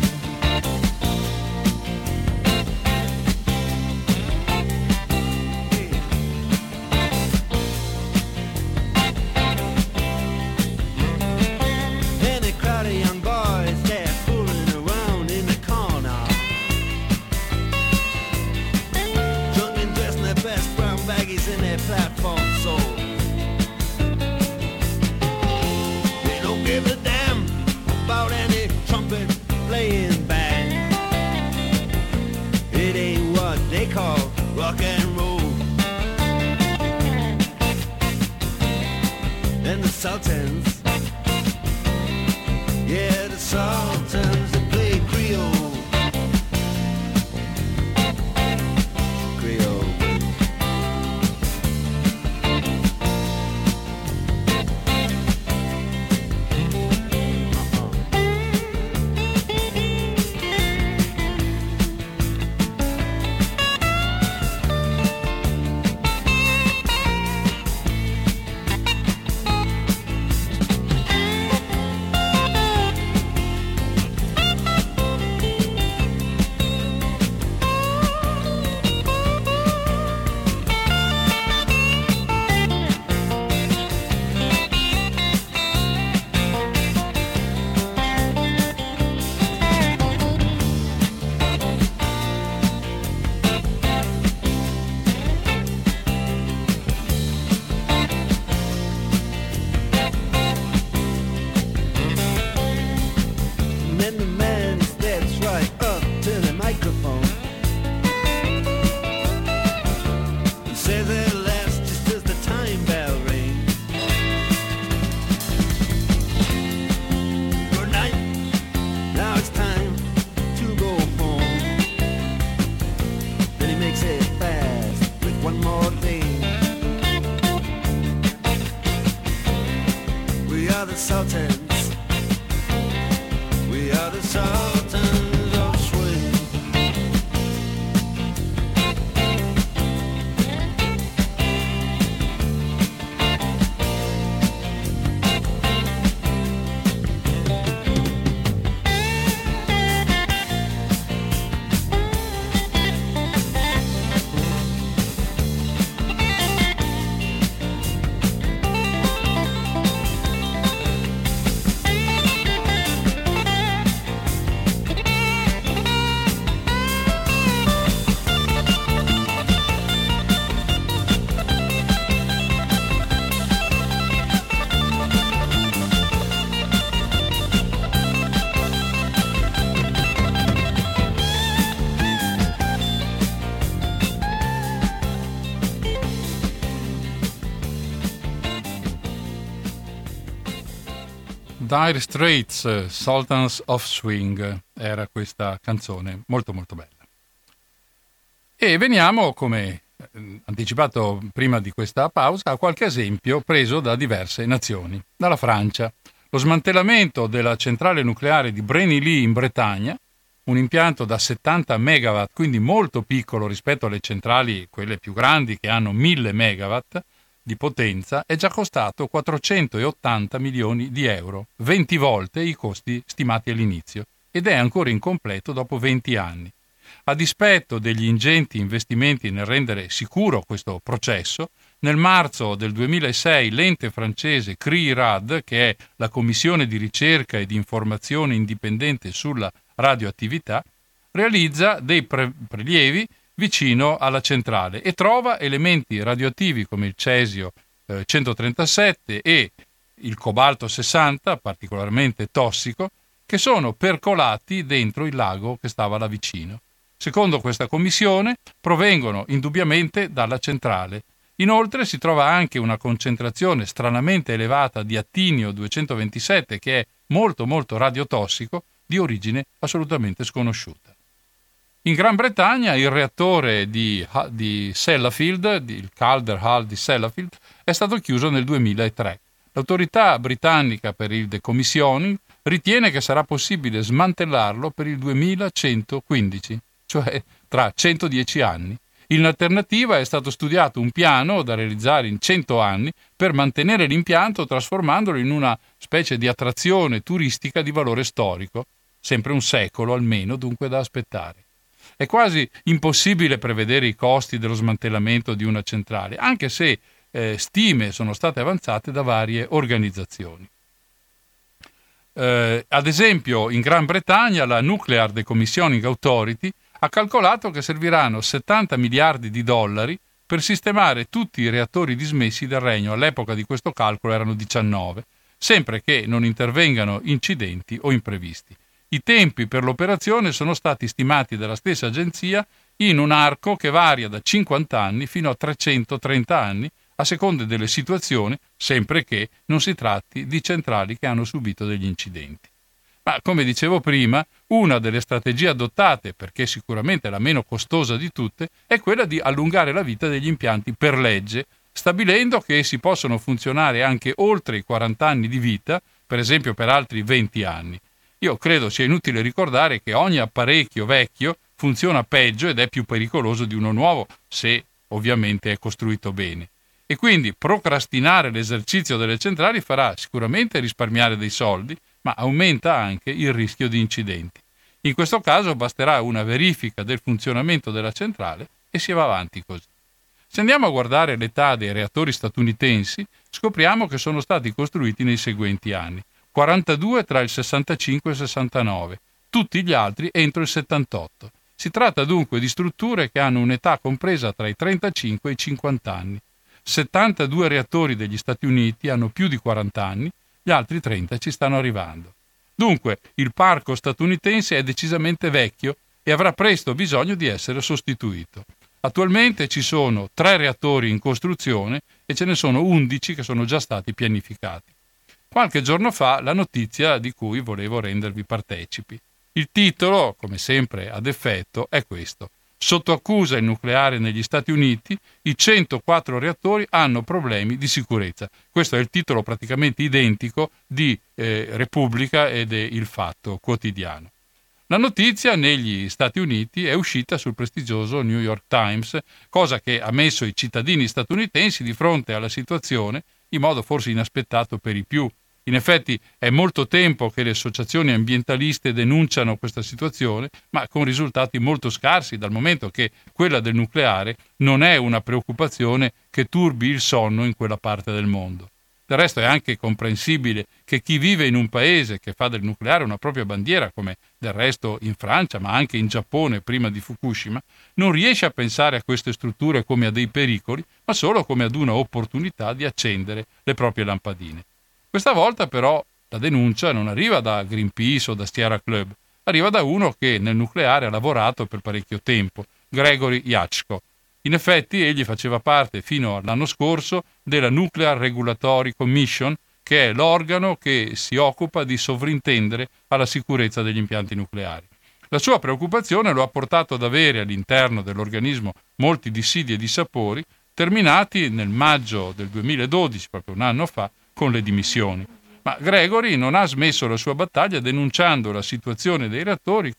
And a crowd of young boys, they're fooling around in the corner, drunk and dressed in their best brown baggies in their platform soles. They don't give a damn about any trumpet playing band. It ain't what they call rock and roll. And the Sultans, yeah, the Sultans, they play Creole. Creole. And then the man steps right up to the microphone and says at last, just as the time bell rings, good night, now it's time to go home. Then he makes it fast with one more thing. We are the Sultans. We are the Sultans of Swing. Dire Straits, Sultans of Swing, era questa canzone molto molto bella. E veniamo, come anticipato prima di questa pausa, a qualche esempio preso da diverse nazioni. Dalla Francia, lo smantellamento della centrale nucleare di Brainy-l'Ee in Bretagna un impianto da settanta megawatt, quindi molto piccolo rispetto alle centrali, quelle più grandi che hanno mille megawatt di potenza, è già costato quattrocentottanta milioni di euro, venti volte i costi stimati all'inizio, ed è ancora incompleto dopo venti anni. A dispetto degli ingenti investimenti nel rendere sicuro questo processo, nel marzo del duemilasei l'ente francese C R I R A D, che è la Commissione di ricerca e di informazione indipendente sulla radioattività, realizza dei pre- prelievi vicino alla centrale e trova elementi radioattivi come il cesio eh, centotrentasette e il cobalto sessanta, particolarmente tossico, che sono percolati dentro il lago che stava là vicino. Secondo questa commissione provengono indubbiamente dalla centrale. Inoltre si trova anche una concentrazione stranamente elevata di attinio duecentoventisette, che è molto molto radiotossico, di origine assolutamente sconosciuta. In Gran Bretagna il reattore di, di Sellafield, il Calder Hall di Sellafield, è stato chiuso nel duemilatré. L'autorità britannica per il decommissioning ritiene che sarà possibile smantellarlo per il duemilacentoquindici, cioè tra centodieci anni. In alternativa è stato studiato un piano da realizzare in cento anni per mantenere l'impianto trasformandolo in una specie di attrazione turistica di valore storico, sempre un secolo almeno, dunque da aspettare. È quasi impossibile prevedere i costi dello smantellamento di una centrale, anche se eh, stime sono state avanzate da varie organizzazioni. Eh, ad esempio, in Gran Bretagna la Nuclear Decommissioning Authority ha calcolato che serviranno settanta miliardi di dollari per sistemare tutti i reattori dismessi del regno. All'epoca di questo calcolo erano diciannove, sempre che non intervengano incidenti o imprevisti. I tempi per l'operazione sono stati stimati dalla stessa agenzia in un arco che varia da cinquanta anni fino a trecentotrenta anni, a seconda delle situazioni, sempre che non si tratti di centrali che hanno subito degli incidenti. Ma come dicevo prima, una delle strategie adottate, perché sicuramente la meno costosa di tutte, è quella di allungare la vita degli impianti per legge, stabilendo che essi possono funzionare anche oltre i quaranta anni di vita, per esempio per altri venti anni. Io credo sia inutile ricordare che ogni apparecchio vecchio funziona peggio ed è più pericoloso di uno nuovo, se ovviamente è costruito bene. E quindi procrastinare l'esercizio delle centrali farà sicuramente risparmiare dei soldi, ma aumenta anche il rischio di incidenti. In questo caso basterà una verifica del funzionamento della centrale e si va avanti così. Se andiamo a guardare l'età dei reattori statunitensi, scopriamo che sono stati costruiti nei seguenti anni: quarantadue tra il sessantacinque e il sessantanove, tutti gli altri entro il settantotto. Si tratta dunque di strutture che hanno un'età compresa tra i trentacinque e i cinquanta anni. settantadue reattori degli Stati Uniti hanno più di quaranta anni, gli altri trenta ci stanno arrivando. Dunque, il parco statunitense è decisamente vecchio e avrà presto bisogno di essere sostituito. Attualmente ci sono tre reattori in costruzione e ce ne sono undici che sono già stati pianificati. Qualche giorno fa la notizia di cui volevo rendervi partecipi. Il titolo, come sempre ad effetto, è questo: sotto accusa il nucleare negli Stati Uniti, i centoquattro reattori hanno problemi di sicurezza. Questo è il titolo praticamente identico di eh, Repubblica ed è Il Fatto Quotidiano. La notizia negli Stati Uniti è uscita sul prestigioso New York Times, cosa che ha messo i cittadini statunitensi di fronte alla situazione in modo forse inaspettato per i più. In effetti è molto tempo che le associazioni ambientaliste denunciano questa situazione, ma con risultati molto scarsi, dal momento che quella del nucleare non è una preoccupazione che turbi il sonno in quella parte del mondo. Del resto è anche comprensibile che chi vive in un paese che fa del nucleare una propria bandiera, come del resto in Francia, ma anche in Giappone prima di Fukushima, non riesce a pensare a queste strutture come a dei pericoli, ma solo come ad una opportunità di accendere le proprie lampadine. Questa volta però la denuncia non arriva da Greenpeace o da Sierra Club, arriva da uno che nel nucleare ha lavorato per parecchio tempo, Gregory Yatchko. In effetti egli faceva parte fino all'anno scorso della Nuclear Regulatory Commission, che è l'organo che si occupa di sovrintendere alla sicurezza degli impianti nucleari. La sua preoccupazione lo ha portato ad avere all'interno dell'organismo molti dissidi e dissapori, terminati nel maggio del duemiladodici, proprio un anno fa, con le dimissioni. Ma Gregory non ha smesso la sua battaglia denunciando la situazione dei reattori che,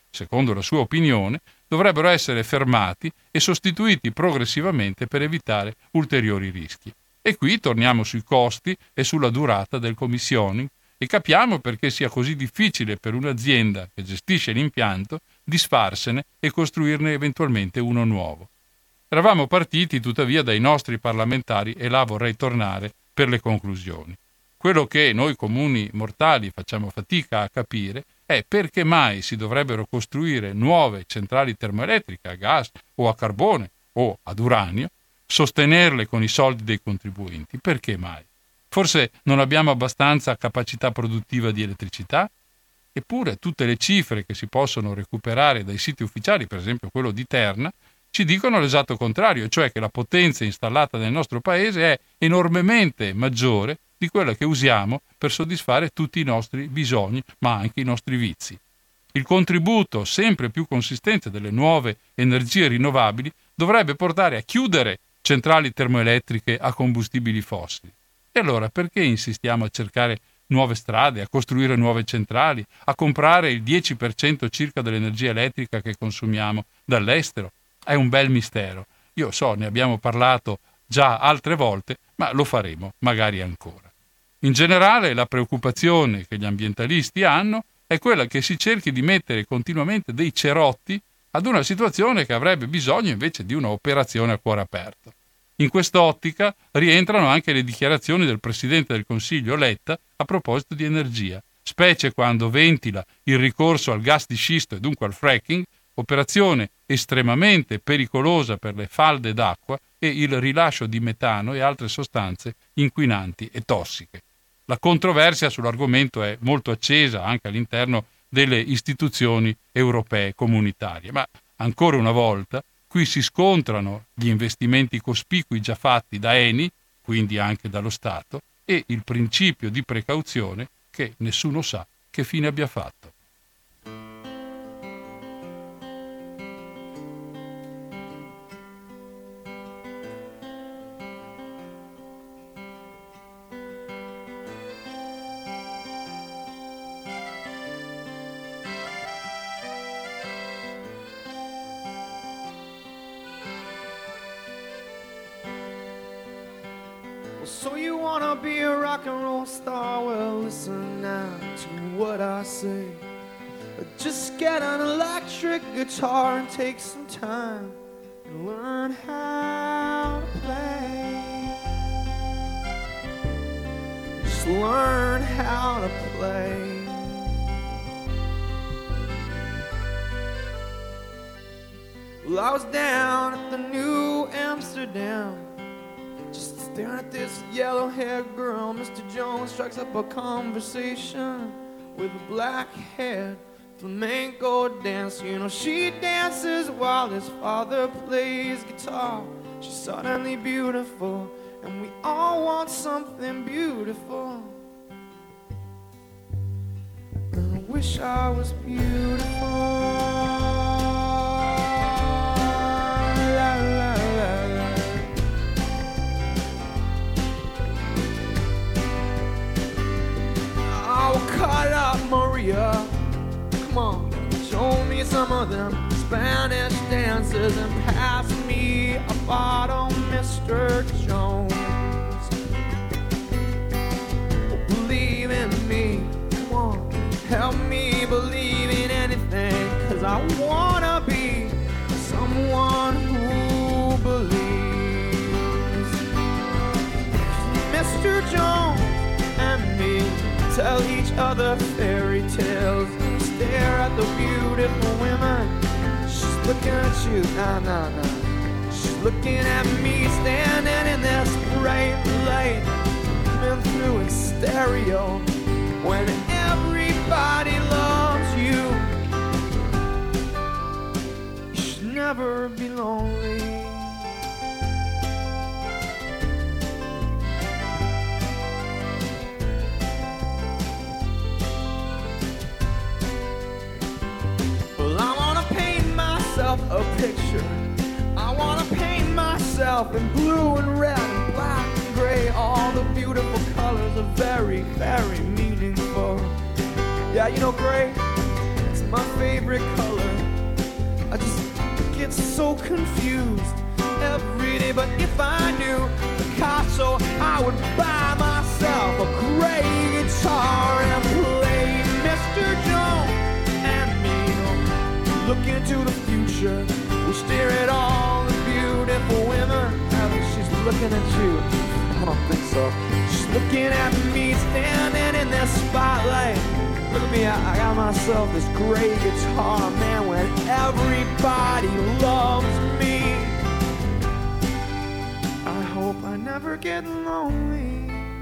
secondo la sua opinione, dovrebbero essere fermati e sostituiti progressivamente per evitare ulteriori rischi. E qui torniamo sui costi e sulla durata del commissioning e capiamo perché sia così difficile per un'azienda che gestisce l'impianto disfarsene e costruirne eventualmente uno nuovo. Eravamo partiti tuttavia dai nostri parlamentari e là vorrei tornare per le conclusioni. Quello che noi comuni mortali facciamo fatica a capire è perché mai si dovrebbero costruire nuove centrali termoelettriche a gas o a carbone o ad uranio, sostenerle con i soldi dei contribuenti. Perché mai? Forse non abbiamo abbastanza capacità produttiva di elettricità? Eppure tutte le cifre che si possono recuperare dai siti ufficiali, per esempio quello di Terna, ci dicono l'esatto contrario, cioè che la potenza installata nel nostro paese è enormemente maggiore di quella che usiamo per soddisfare tutti i nostri bisogni, ma anche i nostri vizi. Il contributo sempre più consistente delle nuove energie rinnovabili dovrebbe portare a chiudere centrali termoelettriche a combustibili fossili. E allora perché insistiamo a cercare nuove strade, a costruire nuove centrali, a comprare il dieci per cento circa dell'energia elettrica che consumiamo dall'estero? È un bel mistero. Io so, ne abbiamo parlato già altre volte, ma lo faremo magari ancora. In generale, la preoccupazione che gli ambientalisti hanno è quella che si cerchi di mettere continuamente dei cerotti ad una situazione che avrebbe bisogno invece di un'operazione a cuore aperto. In quest'ottica rientrano anche le dichiarazioni del Presidente del Consiglio Letta a proposito di energia, specie quando ventila il ricorso al gas di scisto e dunque al fracking, operazione estremamente pericolosa per le falde d'acqua e il rilascio di metano e altre sostanze inquinanti e tossiche. La controversia sull'argomento è molto accesa anche all'interno delle istituzioni europee comunitarie, ma ancora una volta qui si scontrano gli investimenti cospicui già fatti da Eni, quindi anche dallo Stato, e il principio di precauzione che nessuno sa che fine abbia fatto. So you wanna be a rock and roll star? Well, listen now to what I say. Just get an electric guitar and take some time and learn how to play. Just learn how to play. Well, I was down at the New Amsterdam, staring at this yellow-haired girl. Mister Jones strikes up a conversation with a black-haired flamenco dancer. You know, she dances while his father plays guitar. She's suddenly beautiful, and we all want something beautiful. And I wish I was beautiful. La, la, la, la. Call up Maria, come on, show me some of them Spanish dances and pass me a bottle, Mister Jones. Believe in me, come on, help me believe in anything, 'cause I wanna be someone who believes. Mister Jones and me tell each other fairy tales, stare at the beautiful women. She's looking at you, nah, nah, nah. She's looking at me, standing in this bright light, coming through in stereo. When everybody loves you, you should never be lonely. A picture. I wanna paint myself in blue and red and black and gray. All the beautiful colors are very, very meaningful. Yeah, you know, gray, it's my favorite color. I just get so confused every day. But if I knew Picasso, I would buy myself a gray guitar and play Mister Jones and me. Look into the future, we'll stare at all the beautiful women. She's looking at you. I don't think so. She's looking at me standing in this spotlight. Look at me, I, I got myself this great guitar, man, when everybody loves me. I hope I never get lonely.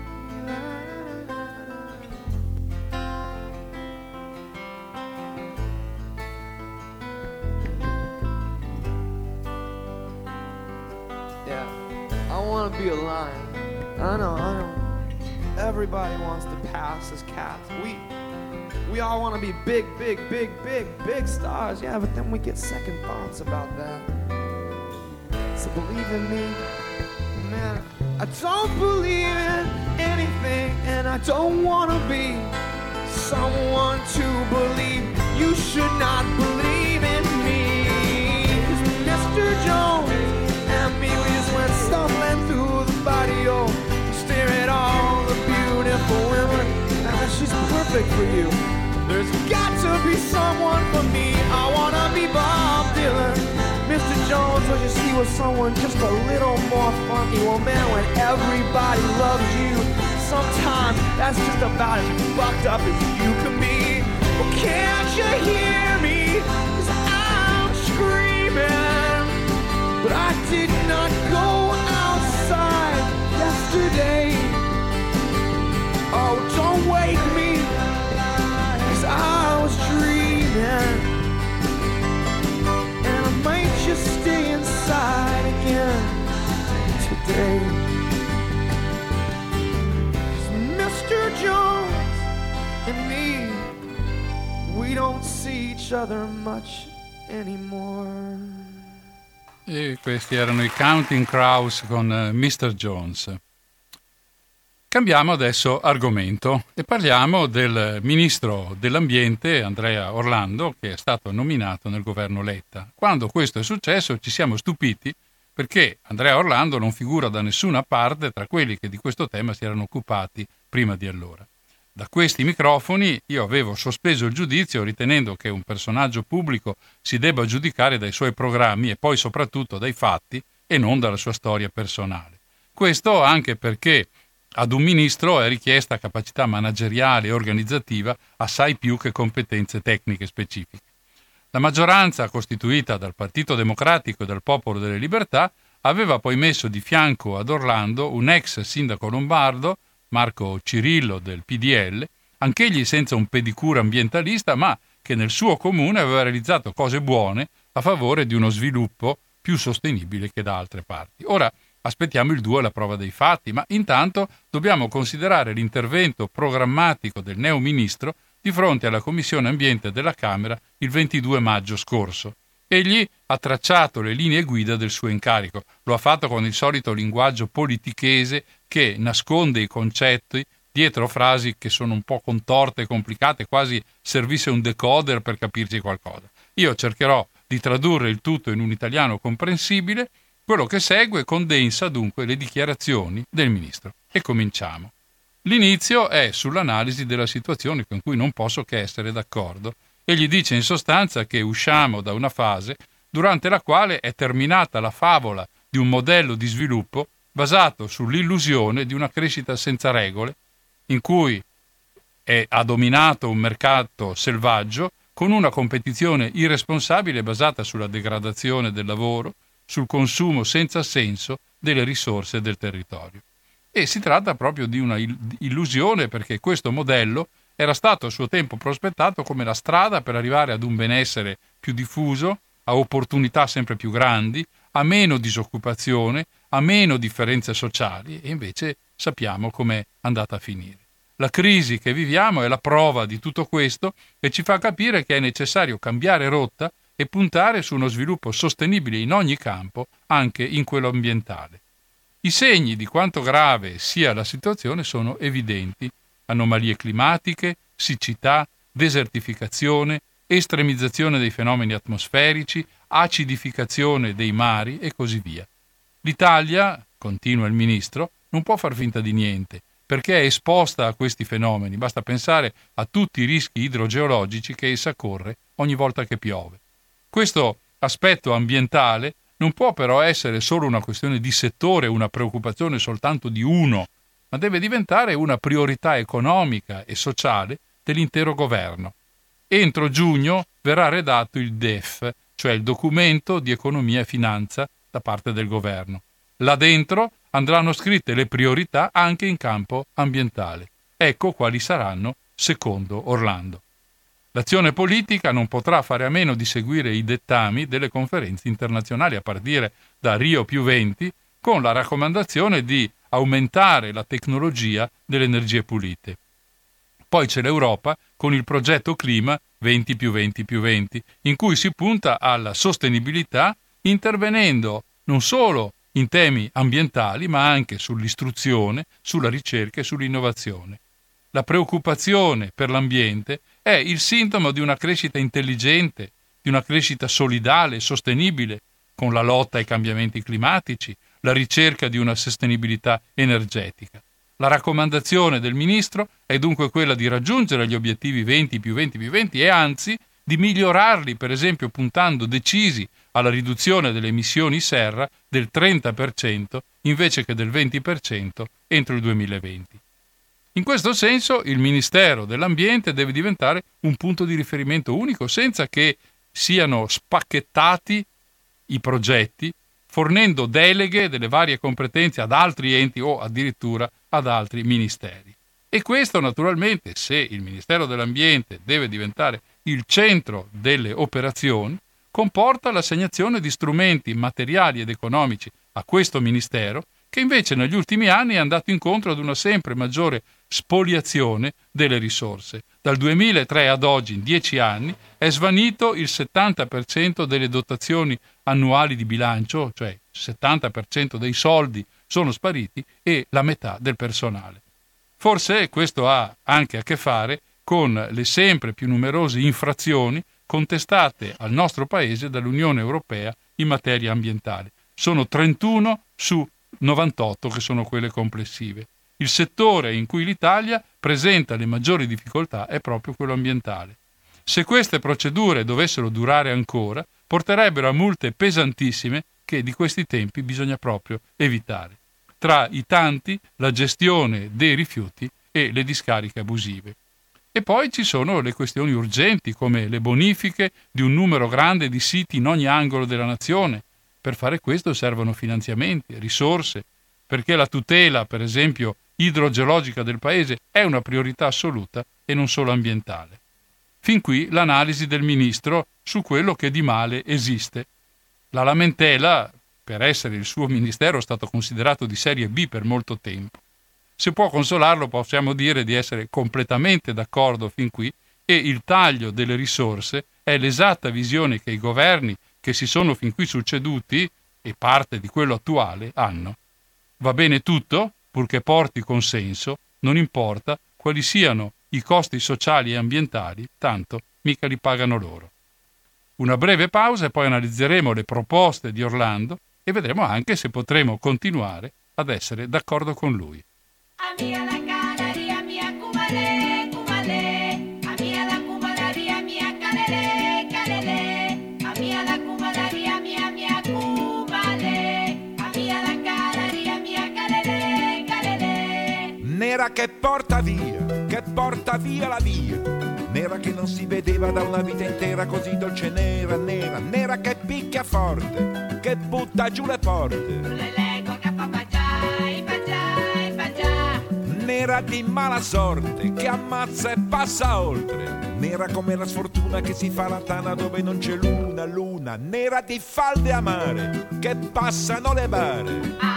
Yeah, I want to be a lion. I know, I know. Everybody wants to pass as cats. We We all want to be big, big, big, big, big stars. Yeah, but then we get second thoughts about that. So believe in me, man. I don't believe in anything, and I don't want to be someone to believe. You should not believe in me. 'Cause Mister Jones and me, we just went stumbling through the patio, stare at all the beautiful women. And she's perfect for you. There's got to be someone for me. I wanna be Bob Dylan. Mister Jones, wish he was someone just a little more funky. Well, man, when everybody loves you, sometimes that's just about as fucked up as you can be. Well, can't you hear me? 'Cause I'm screaming. But I did not go outside yesterday. Oh, don't wake me, 'cause I was dreaming. And I might just stay inside again today. 'Cause Mister Jones and me, we don't see each other much anymore. E questi erano i Counting Crows con uh, Mister Jones. Cambiamo adesso argomento e parliamo del ministro dell'ambiente Andrea Orlando, che è stato nominato nel governo Letta. Quando questo è successo ci siamo stupiti perché Andrea Orlando non figura da nessuna parte tra quelli che di questo tema si erano occupati prima di allora. Da questi microfoni io avevo sospeso il giudizio ritenendo che un personaggio pubblico si debba giudicare dai suoi programmi e poi soprattutto dai fatti e non dalla sua storia personale. Questo anche perché ad un ministro è richiesta capacità manageriale e organizzativa assai più che competenze tecniche specifiche. La maggioranza, costituita dal Partito Democratico e dal Popolo delle Libertà, aveva poi messo di fianco ad Orlando un ex sindaco lombardo, Marco Cirillo del P D L, anch'egli senza un pedicure ambientalista, ma che nel suo comune aveva realizzato cose buone a favore di uno sviluppo più sostenibile che da altre parti. Ora, aspettiamo il due alla prova dei fatti, ma intanto dobbiamo considerare l'intervento programmatico del neo ministro di fronte alla Commissione Ambiente della Camera il ventidue maggio scorso. Egli ha tracciato le linee guida del suo incarico, lo ha fatto con il solito linguaggio politichese che nasconde i concetti dietro frasi che sono un po' contorte e complicate, quasi servisse un decoder per capirci qualcosa. Io cercherò di tradurre il tutto in un italiano comprensibile. Quello che segue condensa dunque le dichiarazioni del ministro. E cominciamo. L'inizio è sull'analisi della situazione con cui non posso che essere d'accordo. Egli dice in sostanza che usciamo da una fase durante la quale è terminata la favola di un modello di sviluppo basato sull'illusione di una crescita senza regole, in cui è, ha dominato un mercato selvaggio con una competizione irresponsabile basata sulla degradazione del lavoro, sul consumo senza senso delle risorse del territorio. E si tratta proprio di una illusione, perché questo modello era stato a suo tempo prospettato come la strada per arrivare ad un benessere più diffuso, a opportunità sempre più grandi, a meno disoccupazione, a meno differenze sociali, e invece sappiamo com'è andata a finire. La crisi che viviamo è la prova di tutto questo e ci fa capire che è necessario cambiare rotta e puntare su uno sviluppo sostenibile in ogni campo, anche in quello ambientale. I segni di quanto grave sia la situazione sono evidenti: anomalie climatiche, siccità, desertificazione, estremizzazione dei fenomeni atmosferici, acidificazione dei mari e così via. L'Italia, continua il ministro, non può far finta di niente, perché è esposta a questi fenomeni. Basta pensare a tutti i rischi idrogeologici che essa corre ogni volta che piove. Questo aspetto ambientale non può però essere solo una questione di settore, una preoccupazione soltanto di uno, ma deve diventare una priorità economica e sociale dell'intero governo. Entro giugno verrà redatto il D E F, cioè il documento di economia e finanza da parte del governo. Là dentro andranno scritte le priorità anche in campo ambientale. Ecco quali saranno secondo Orlando. L'azione politica non potrà fare a meno di seguire i dettami delle conferenze internazionali a partire da Rio più venti, con la raccomandazione di aumentare la tecnologia delle energie pulite. Poi c'è l'Europa con il progetto Clima venti più venti più venti, in cui si punta alla sostenibilità intervenendo non solo in temi ambientali, ma anche sull'istruzione, sulla ricerca e sull'innovazione. La preoccupazione per l'ambiente è il sintomo di una crescita intelligente, di una crescita solidale e sostenibile, con la lotta ai cambiamenti climatici, la ricerca di una sostenibilità energetica. La raccomandazione del Ministro è dunque quella di raggiungere gli obiettivi venti più venti più venti e anzi di migliorarli, per esempio puntando decisi alla riduzione delle emissioni serra del trenta per cento invece che del venti per cento entro il duemilaventi. In questo senso il Ministero dell'Ambiente deve diventare un punto di riferimento unico, senza che siano spacchettati i progetti, fornendo deleghe delle varie competenze ad altri enti o addirittura ad altri ministeri. E questo naturalmente, se il Ministero dell'Ambiente deve diventare il centro delle operazioni, comporta l'assegnazione di strumenti materiali ed economici a questo Ministero, che invece negli ultimi anni è andato incontro ad una sempre maggiore spoliazione delle risorse. Dal duemilatré ad oggi, in dieci anni, è svanito il settanta per cento delle dotazioni annuali di bilancio, cioè il settanta per cento dei soldi sono spariti, e la metà del personale. Forse questo ha anche a che fare con le sempre più numerose infrazioni contestate al nostro Paese dall'Unione Europea in materia ambientale. Sono trentuno su novantotto che sono quelle complessive. Il settore in cui l'Italia presenta le maggiori difficoltà è proprio quello ambientale. Se queste procedure dovessero durare ancora, porterebbero a multe pesantissime che di questi tempi bisogna proprio evitare. Tra i tanti, la gestione dei rifiuti e le discariche abusive. E poi ci sono le questioni urgenti, come le bonifiche di un numero grande di siti in ogni angolo della nazione. Per fare questo servono finanziamenti, risorse, perché la tutela, per esempio, idrogeologica del Paese è una priorità assoluta e non solo ambientale. Fin qui l'analisi del Ministro su quello che di male esiste. La lamentela, per essere il suo Ministero, è stato considerato di serie B per molto tempo. Se può consolarlo, possiamo dire di essere completamente d'accordo fin qui, e il taglio delle risorse è l'esatta visione che i governi che si sono fin qui succeduti, e parte di quello attuale, hanno. Va bene tutto, purché porti consenso, non importa quali siano i costi sociali e ambientali, tanto mica li pagano loro. Una breve pausa e poi analizzeremo le proposte di Orlando e vedremo anche se potremo continuare ad essere d'accordo con lui. Nera che porta via, che porta via la via, nera che non si vedeva da una vita intera, così dolce nera, nera, nera che picchia forte, che butta giù le porte. Nera di mala sorte, che ammazza e passa oltre, nera come la sfortuna che si fa la tana dove non c'è luna, luna, nera di falde amare, che passano le bare.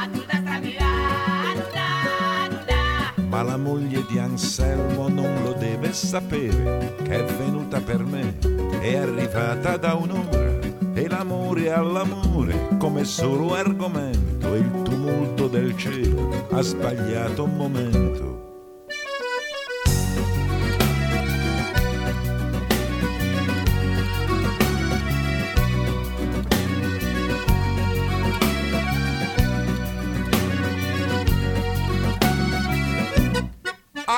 Ma la moglie di Anselmo non lo deve sapere, che è venuta per me, è arrivata da un'ora, e l'amore all'amore come solo argomento, e il tumulto del cielo ha sbagliato un momento.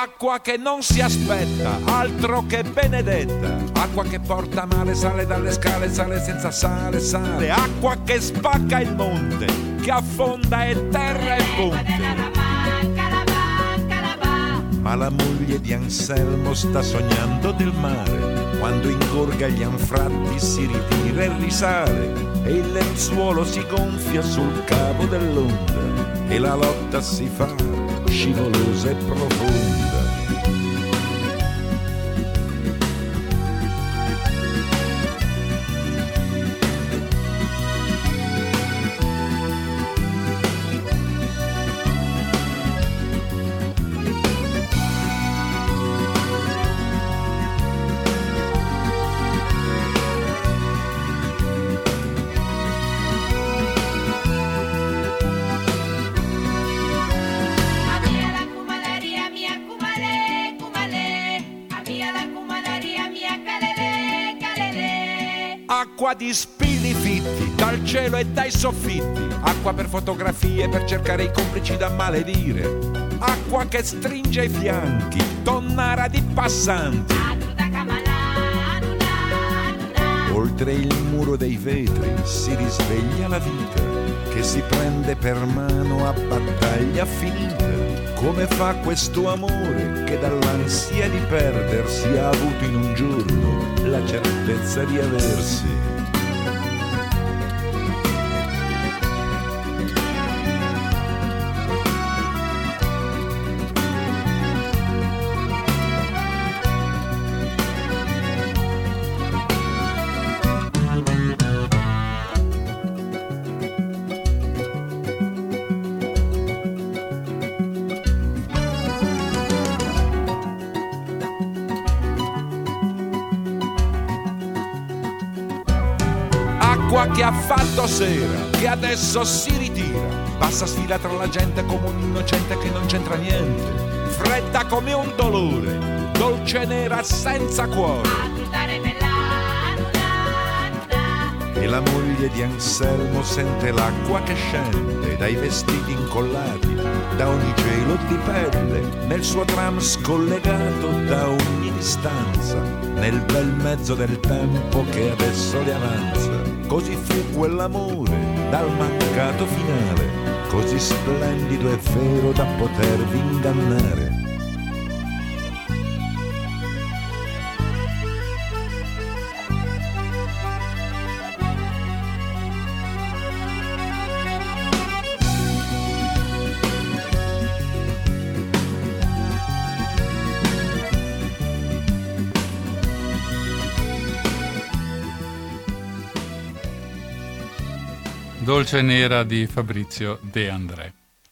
Acqua che non si aspetta, altro che benedetta. Acqua che porta male, sale dalle scale, sale senza sale, sale. Acqua che spacca il monte, che affonda e terra e ponte. Ma la moglie di Anselmo sta sognando del mare, quando ingorga gli anfratti si ritira e risale, e il lenzuolo si gonfia sul capo dell'onda, e la lotta si fa scivolosa e profonda. Acqua di spilli fitti dal cielo e dai soffitti, acqua per fotografie, per cercare i complici da maledire, acqua che stringe i fianchi, tonnara di passanti. Oltre il muro dei vetri si risveglia la vita, che si prende per mano a battaglia finita. Come fa questo amore che dall'ansia di perdersi ha avuto in un giorno la certezza di aversi. Che ha fatto sera, che adesso si ritira, passa sfila tra la gente come un innocente che non c'entra niente, fredda come un dolore, dolce nera senza cuore. E la moglie di Anselmo sente l'acqua che scende dai vestiti incollati, da ogni gelo di pelle, nel suo tram scollegato da ogni distanza, nel bel mezzo del tempo che adesso le avanza. Così fu quell'amore dal mancato finale, così splendido e vero da potervi ingannare. Dolce Nera di Fabrizio De André.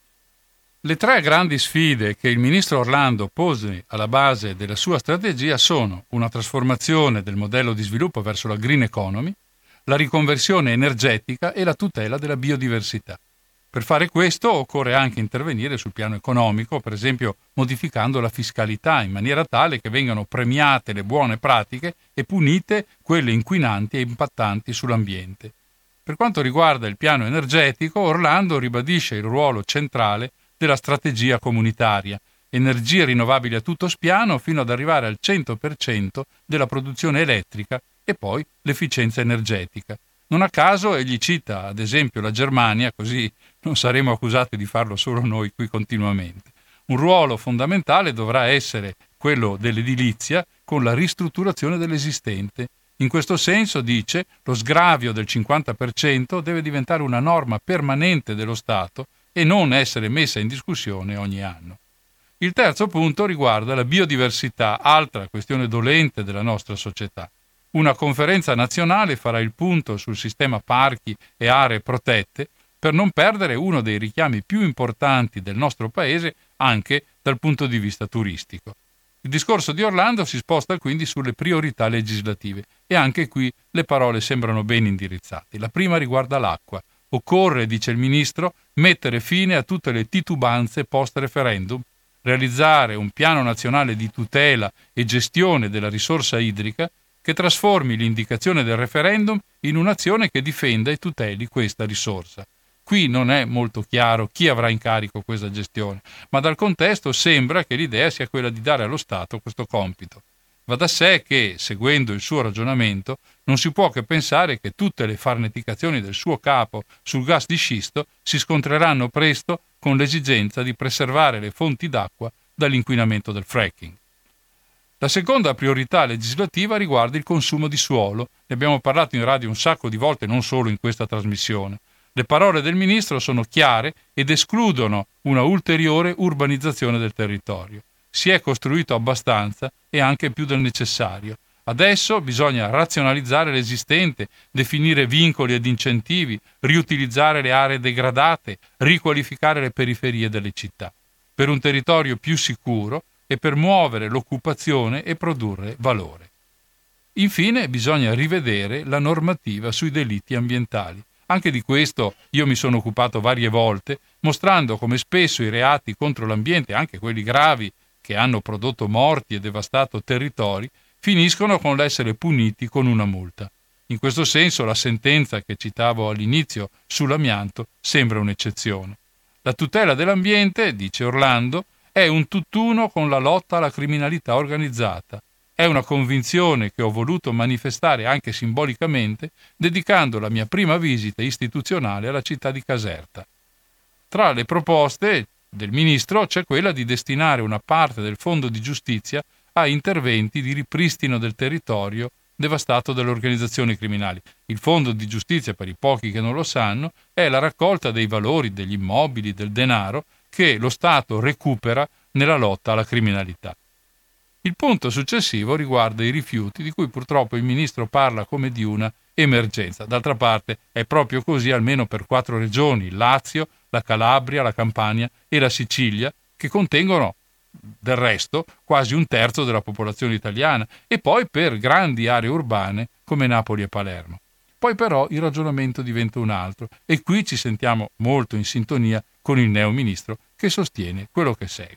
Le tre grandi sfide che il ministro Orlando pose alla base della sua strategia sono una trasformazione del modello di sviluppo verso la green economy, la riconversione energetica e la tutela della biodiversità. Per fare questo occorre anche intervenire sul piano economico, per esempio modificando la fiscalità in maniera tale che vengano premiate le buone pratiche e punite quelle inquinanti e impattanti sull'ambiente. Per quanto riguarda il piano energetico, Orlando ribadisce il ruolo centrale della strategia comunitaria, energie rinnovabili a tutto spiano fino ad arrivare al cento per cento della produzione elettrica e poi l'efficienza energetica. Non a caso egli cita ad esempio la Germania, così non saremo accusati di farlo solo noi qui continuamente. Un ruolo fondamentale dovrà essere quello dell'edilizia con la ristrutturazione dell'esistente. In questo senso, dice, lo sgravio del cinquanta per cento deve diventare una norma permanente dello Stato e non essere messa in discussione ogni anno. Il terzo punto riguarda la biodiversità, altra questione dolente della nostra società. Una conferenza nazionale farà il punto sul sistema parchi e aree protette per non perdere uno dei richiami più importanti del nostro paese anche dal punto di vista turistico. Il discorso di Orlando si sposta quindi sulle priorità legislative e anche qui le parole sembrano ben indirizzate. La prima riguarda l'acqua. Occorre, dice il ministro, mettere fine a tutte le titubanze post-referendum, realizzare un piano nazionale di tutela e gestione della risorsa idrica che trasformi l'indicazione del referendum in un'azione che difenda e tuteli questa risorsa. Qui non è molto chiaro chi avrà in carico questa gestione, ma dal contesto sembra che l'idea sia quella di dare allo Stato questo compito. Va da sé che, seguendo il suo ragionamento, non si può che pensare che tutte le farneticazioni del suo capo sul gas di scisto si scontreranno presto con l'esigenza di preservare le fonti d'acqua dall'inquinamento del fracking. La seconda priorità legislativa riguarda il consumo di suolo. Ne abbiamo parlato in radio un sacco di volte, non solo in questa trasmissione. Le parole del Ministro sono chiare ed escludono una ulteriore urbanizzazione del territorio. Si è costruito abbastanza e anche più del necessario. Adesso bisogna razionalizzare l'esistente, definire vincoli ed incentivi, riutilizzare le aree degradate, riqualificare le periferie delle città, per un territorio più sicuro e per muovere l'occupazione e produrre valore. Infine bisogna rivedere la normativa sui delitti ambientali. Anche di questo io mi sono occupato varie volte, mostrando come spesso i reati contro l'ambiente, anche quelli gravi, che hanno prodotto morti e devastato territori, finiscono con l'essere puniti con una multa. In questo senso la sentenza che citavo all'inizio sull'amianto sembra un'eccezione. La tutela dell'ambiente, dice Orlando, è un tutt'uno con la lotta alla criminalità organizzata. È una convinzione che ho voluto manifestare anche simbolicamente, dedicando la mia prima visita istituzionale alla città di Caserta. Tra le proposte del Ministro c'è quella di destinare una parte del Fondo di Giustizia a interventi di ripristino del territorio devastato dalle organizzazioni criminali. Il Fondo di Giustizia, per i pochi che non lo sanno, è la raccolta dei valori, degli immobili, del denaro che lo Stato recupera nella lotta alla criminalità. Il punto successivo riguarda i rifiuti, di cui purtroppo il Ministro parla come di una emergenza. D'altra parte è proprio così almeno per quattro regioni, il Lazio, la Calabria, la Campania e la Sicilia, che contengono del resto quasi un terzo della popolazione italiana, e poi per grandi aree urbane come Napoli e Palermo. Poi però il ragionamento diventa un altro e qui ci sentiamo molto in sintonia con il neo ministro che sostiene quello che segue.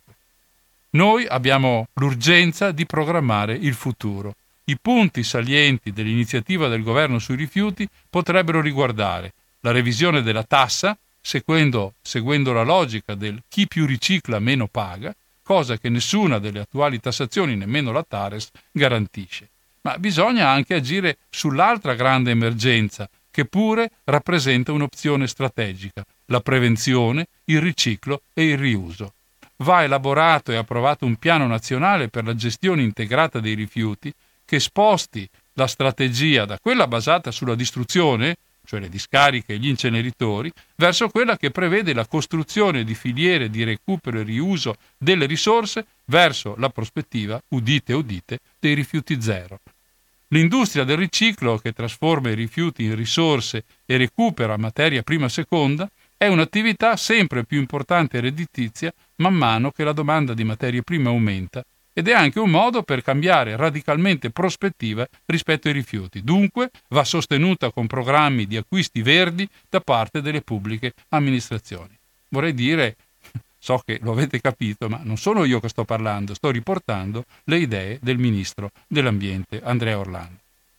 Noi abbiamo l'urgenza di programmare il futuro. I punti salienti dell'iniziativa del governo sui rifiuti potrebbero riguardare la revisione della tassa, seguendo, seguendo la logica del chi più ricicla meno paga, cosa che nessuna delle attuali tassazioni, nemmeno la TARES, garantisce. Ma bisogna anche agire sull'altra grande emergenza, che pure rappresenta un'opzione strategica, la prevenzione, il riciclo e il riuso. Va elaborato e approvato un piano nazionale per la gestione integrata dei rifiuti che sposti la strategia da quella basata sulla distruzione, cioè le discariche e gli inceneritori, verso quella che prevede la costruzione di filiere di recupero e riuso delle risorse verso la prospettiva, udite udite, dei rifiuti zero. L'industria del riciclo, che trasforma i rifiuti in risorse e recupera materia prima e seconda, è un'attività sempre più importante e redditizia man mano che la domanda di materie prime aumenta, ed è anche un modo per cambiare radicalmente prospettiva rispetto ai rifiuti. Dunque va sostenuta con programmi di acquisti verdi da parte delle pubbliche amministrazioni. Vorrei dire, so che lo avete capito, ma non sono io che sto parlando, sto riportando le idee del Ministro dell'Ambiente Andrea Orlando.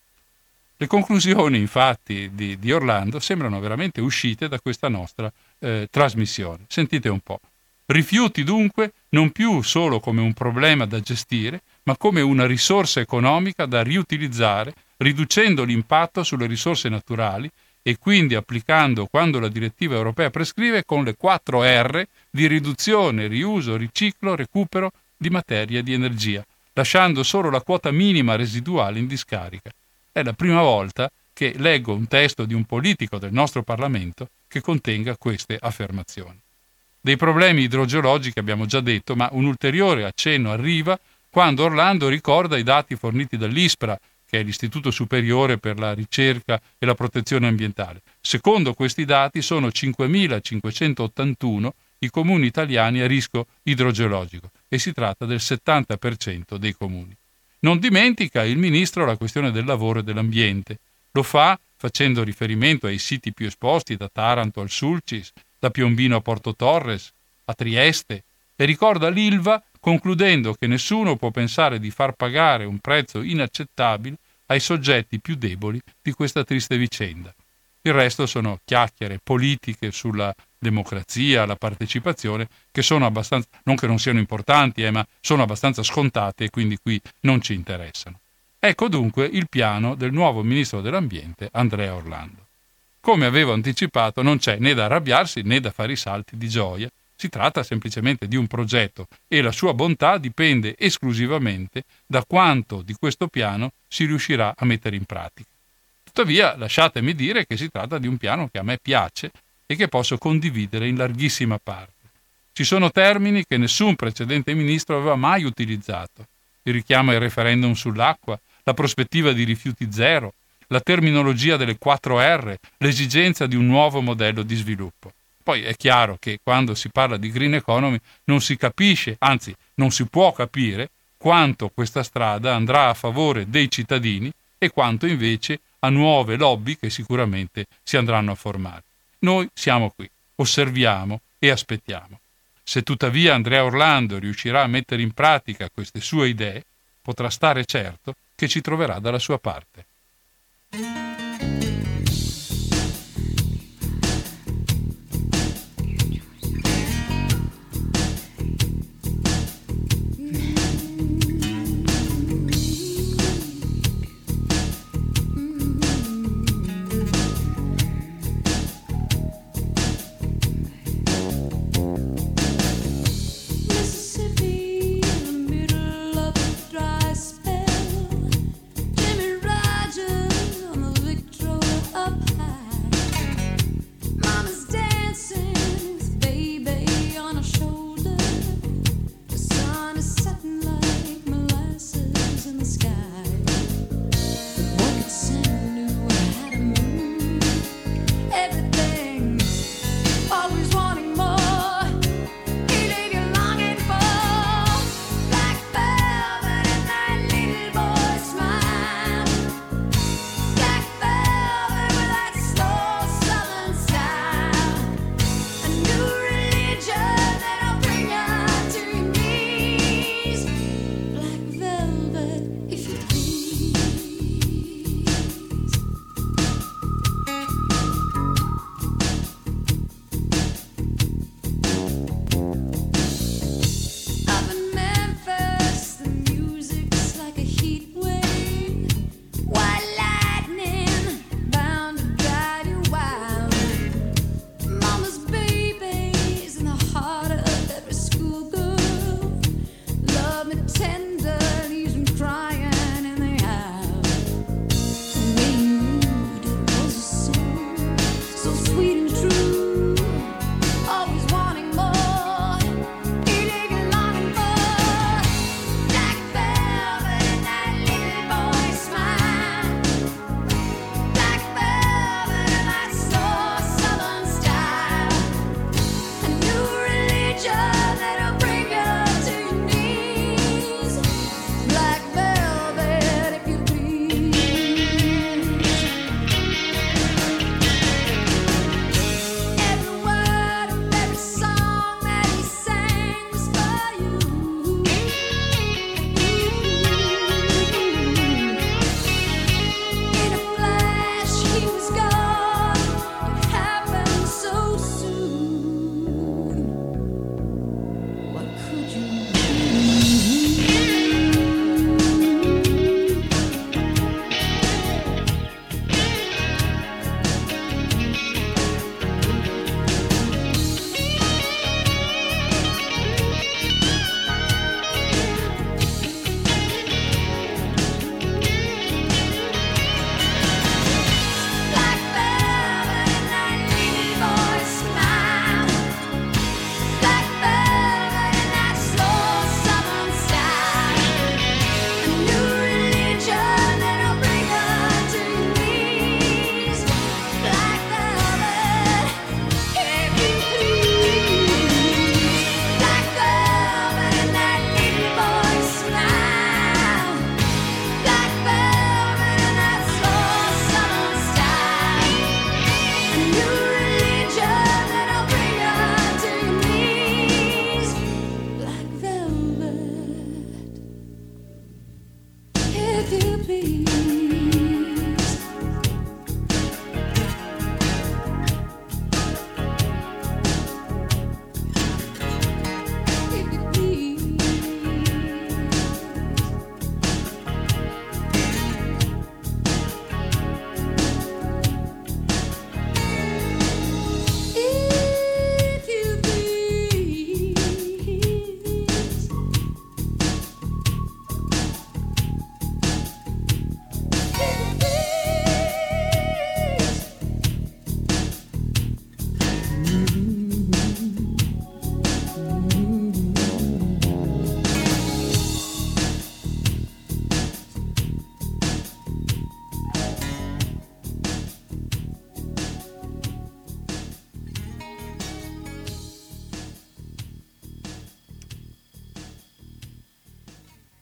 Le conclusioni, infatti, di, di Orlando sembrano veramente uscite da questa nostra eh, trasmissione. Sentite un po'. Rifiuti dunque non più solo come un problema da gestire, ma come una risorsa economica da riutilizzare, riducendo l'impatto sulle risorse naturali e quindi applicando quando la direttiva europea prescrive con le quattro R di riduzione, riuso, riciclo, recupero di materia e di energia, lasciando solo la quota minima residuale in discarica. È la prima volta che leggo un testo di un politico del nostro Parlamento che contenga queste affermazioni. Dei problemi idrogeologici abbiamo già detto, ma un ulteriore accenno arriva quando Orlando ricorda i dati forniti dall'ISPRA, che è l'Istituto Superiore per la Ricerca e la Protezione Ambientale. Secondo questi dati sono cinquemilacinquecentottantuno i comuni italiani a rischio idrogeologico e si tratta del settanta per cento dei comuni. Non dimentica il Ministro la questione del lavoro e dell'ambiente. Lo fa facendo riferimento ai siti più esposti, da Taranto al Sulcis, da Piombino a Porto Torres, a Trieste, e ricorda l'Ilva concludendo che nessuno può pensare di far pagare un prezzo inaccettabile ai soggetti più deboli di questa triste vicenda. Il resto sono chiacchiere politiche sulla democrazia, la partecipazione, che sono abbastanza, non che non siano importanti, eh, ma sono abbastanza scontate e quindi qui non ci interessano. Ecco dunque il piano del nuovo ministro dell'Ambiente, Andrea Orlando. Come avevo anticipato, non c'è né da arrabbiarsi né da fare i salti di gioia, si tratta semplicemente di un progetto e la sua bontà dipende esclusivamente da quanto di questo piano si riuscirà a mettere in pratica. Tuttavia, lasciatemi dire che si tratta di un piano che a me piace e che posso condividere in larghissima parte. Ci sono termini che nessun precedente ministro aveva mai utilizzato. Il richiamo ai referendum sull'acqua, la prospettiva di rifiuti zero, la terminologia delle quattro erre, l'esigenza di un nuovo modello di sviluppo. Poi è chiaro che quando si parla di green economy non si capisce, anzi non si può capire, quanto questa strada andrà a favore dei cittadini e quanto invece a nuove lobby che sicuramente si andranno a formare. Noi siamo qui, osserviamo e aspettiamo. Se tuttavia Andrea Orlando riuscirà a mettere in pratica queste sue idee, potrà stare certo che ci troverà dalla sua parte. Middle of a dry spell, Jimmy Rogers on the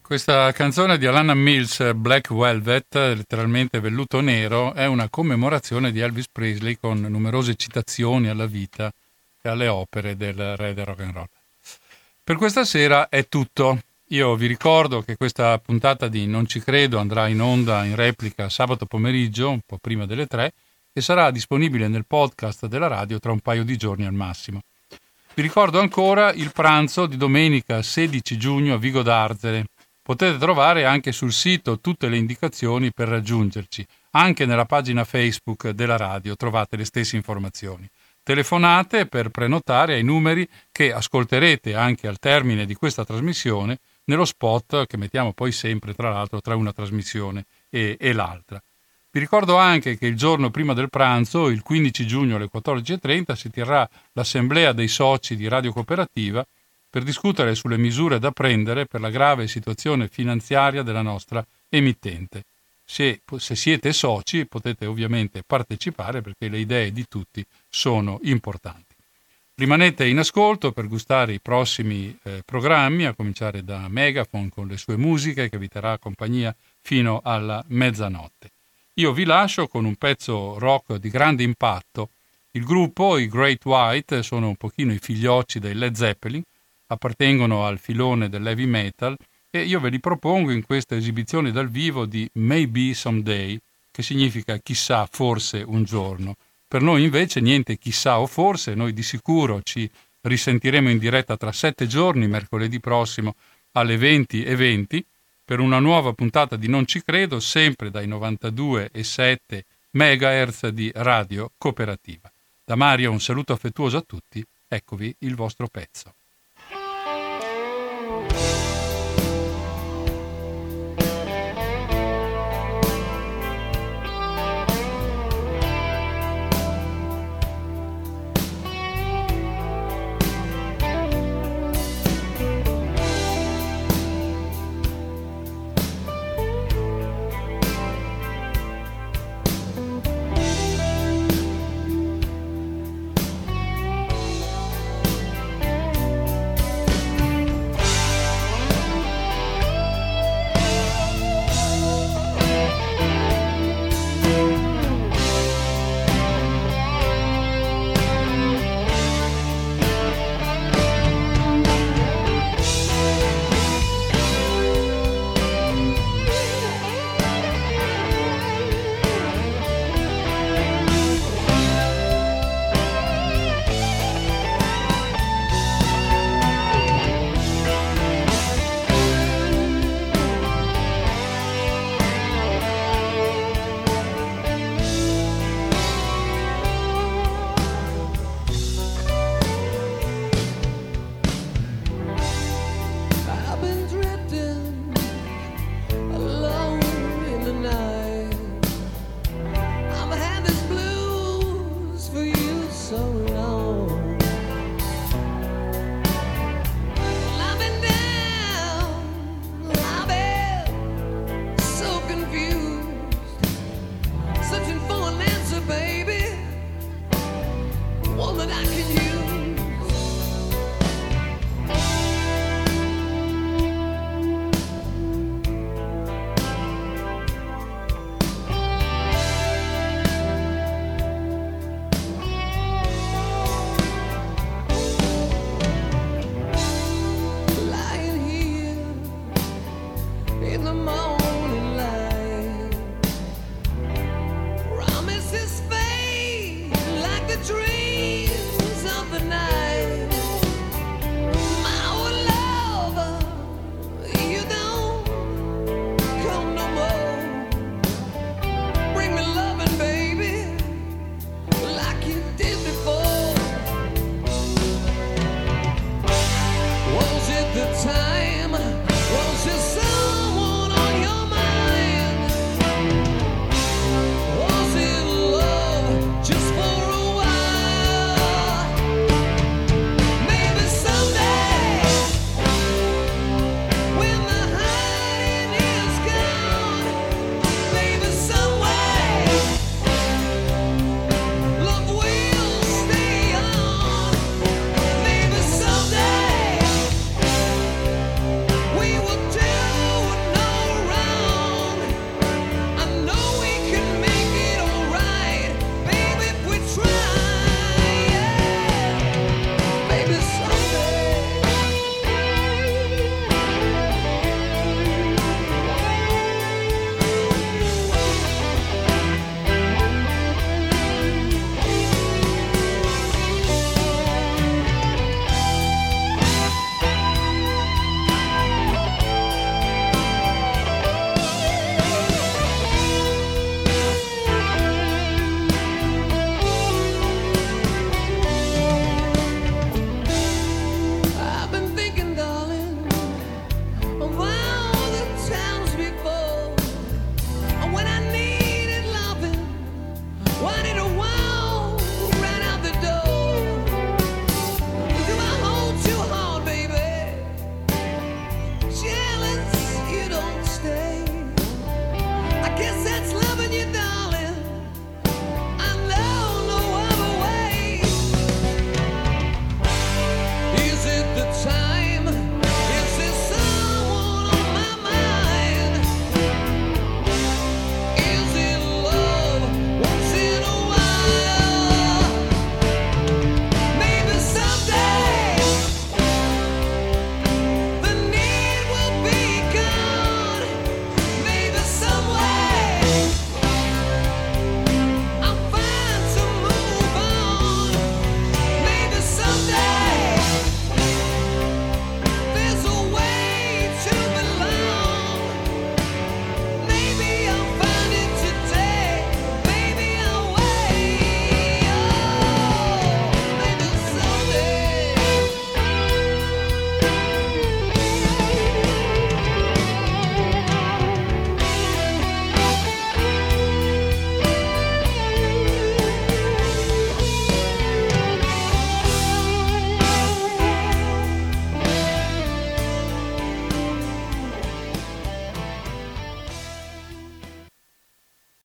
Questa canzone di Alana Mills, Black Velvet, letteralmente velluto nero, è una commemorazione di Elvis Presley con numerose citazioni alla vita e alle opere del re del rock and roll. Per questa sera è tutto. Io vi ricordo che questa puntata di Non ci credo andrà in onda in replica sabato pomeriggio, un po' prima delle tre, e sarà disponibile nel podcast della radio tra un paio di giorni al massimo. Vi ricordo ancora il pranzo di domenica sedici giugno a Vigo d'Arzere. Potete trovare anche sul sito tutte le indicazioni per raggiungerci. Anche nella pagina Facebook della radio trovate le stesse informazioni. Telefonate per prenotare ai numeri che ascolterete anche al termine di questa trasmissione nello spot che mettiamo poi sempre, tra l'altro, tra una trasmissione e, e l'altra. Vi ricordo anche che il giorno prima del pranzo, il quindici giugno alle quattordici e trenta, si terrà l'assemblea dei soci di Radio Cooperativa per discutere sulle misure da prendere per la grave situazione finanziaria della nostra emittente. Se, se siete soci potete ovviamente partecipare perché le idee di tutti sono importanti. Rimanete in ascolto per gustare i prossimi eh, programmi, a cominciare da Megaphone con le sue musiche che vi terrà compagnia fino alla mezzanotte. Io vi lascio con un pezzo rock di grande impatto. Il gruppo, i Great White, sono un pochino i figliocci dei Led Zeppelin, appartengono al filone dell'heavy metal e io ve li propongo in questa esibizione dal vivo di Maybe Someday, che significa chissà, forse un giorno. Per noi invece niente chissà o forse, noi di sicuro ci risentiremo in diretta tra sette giorni, mercoledì prossimo alle venti e venti, per una nuova puntata di Non ci credo, sempre dai novantadue virgola sette megahertz di Radio Cooperativa. Da Mario un saluto affettuoso a tutti, eccovi il vostro pezzo.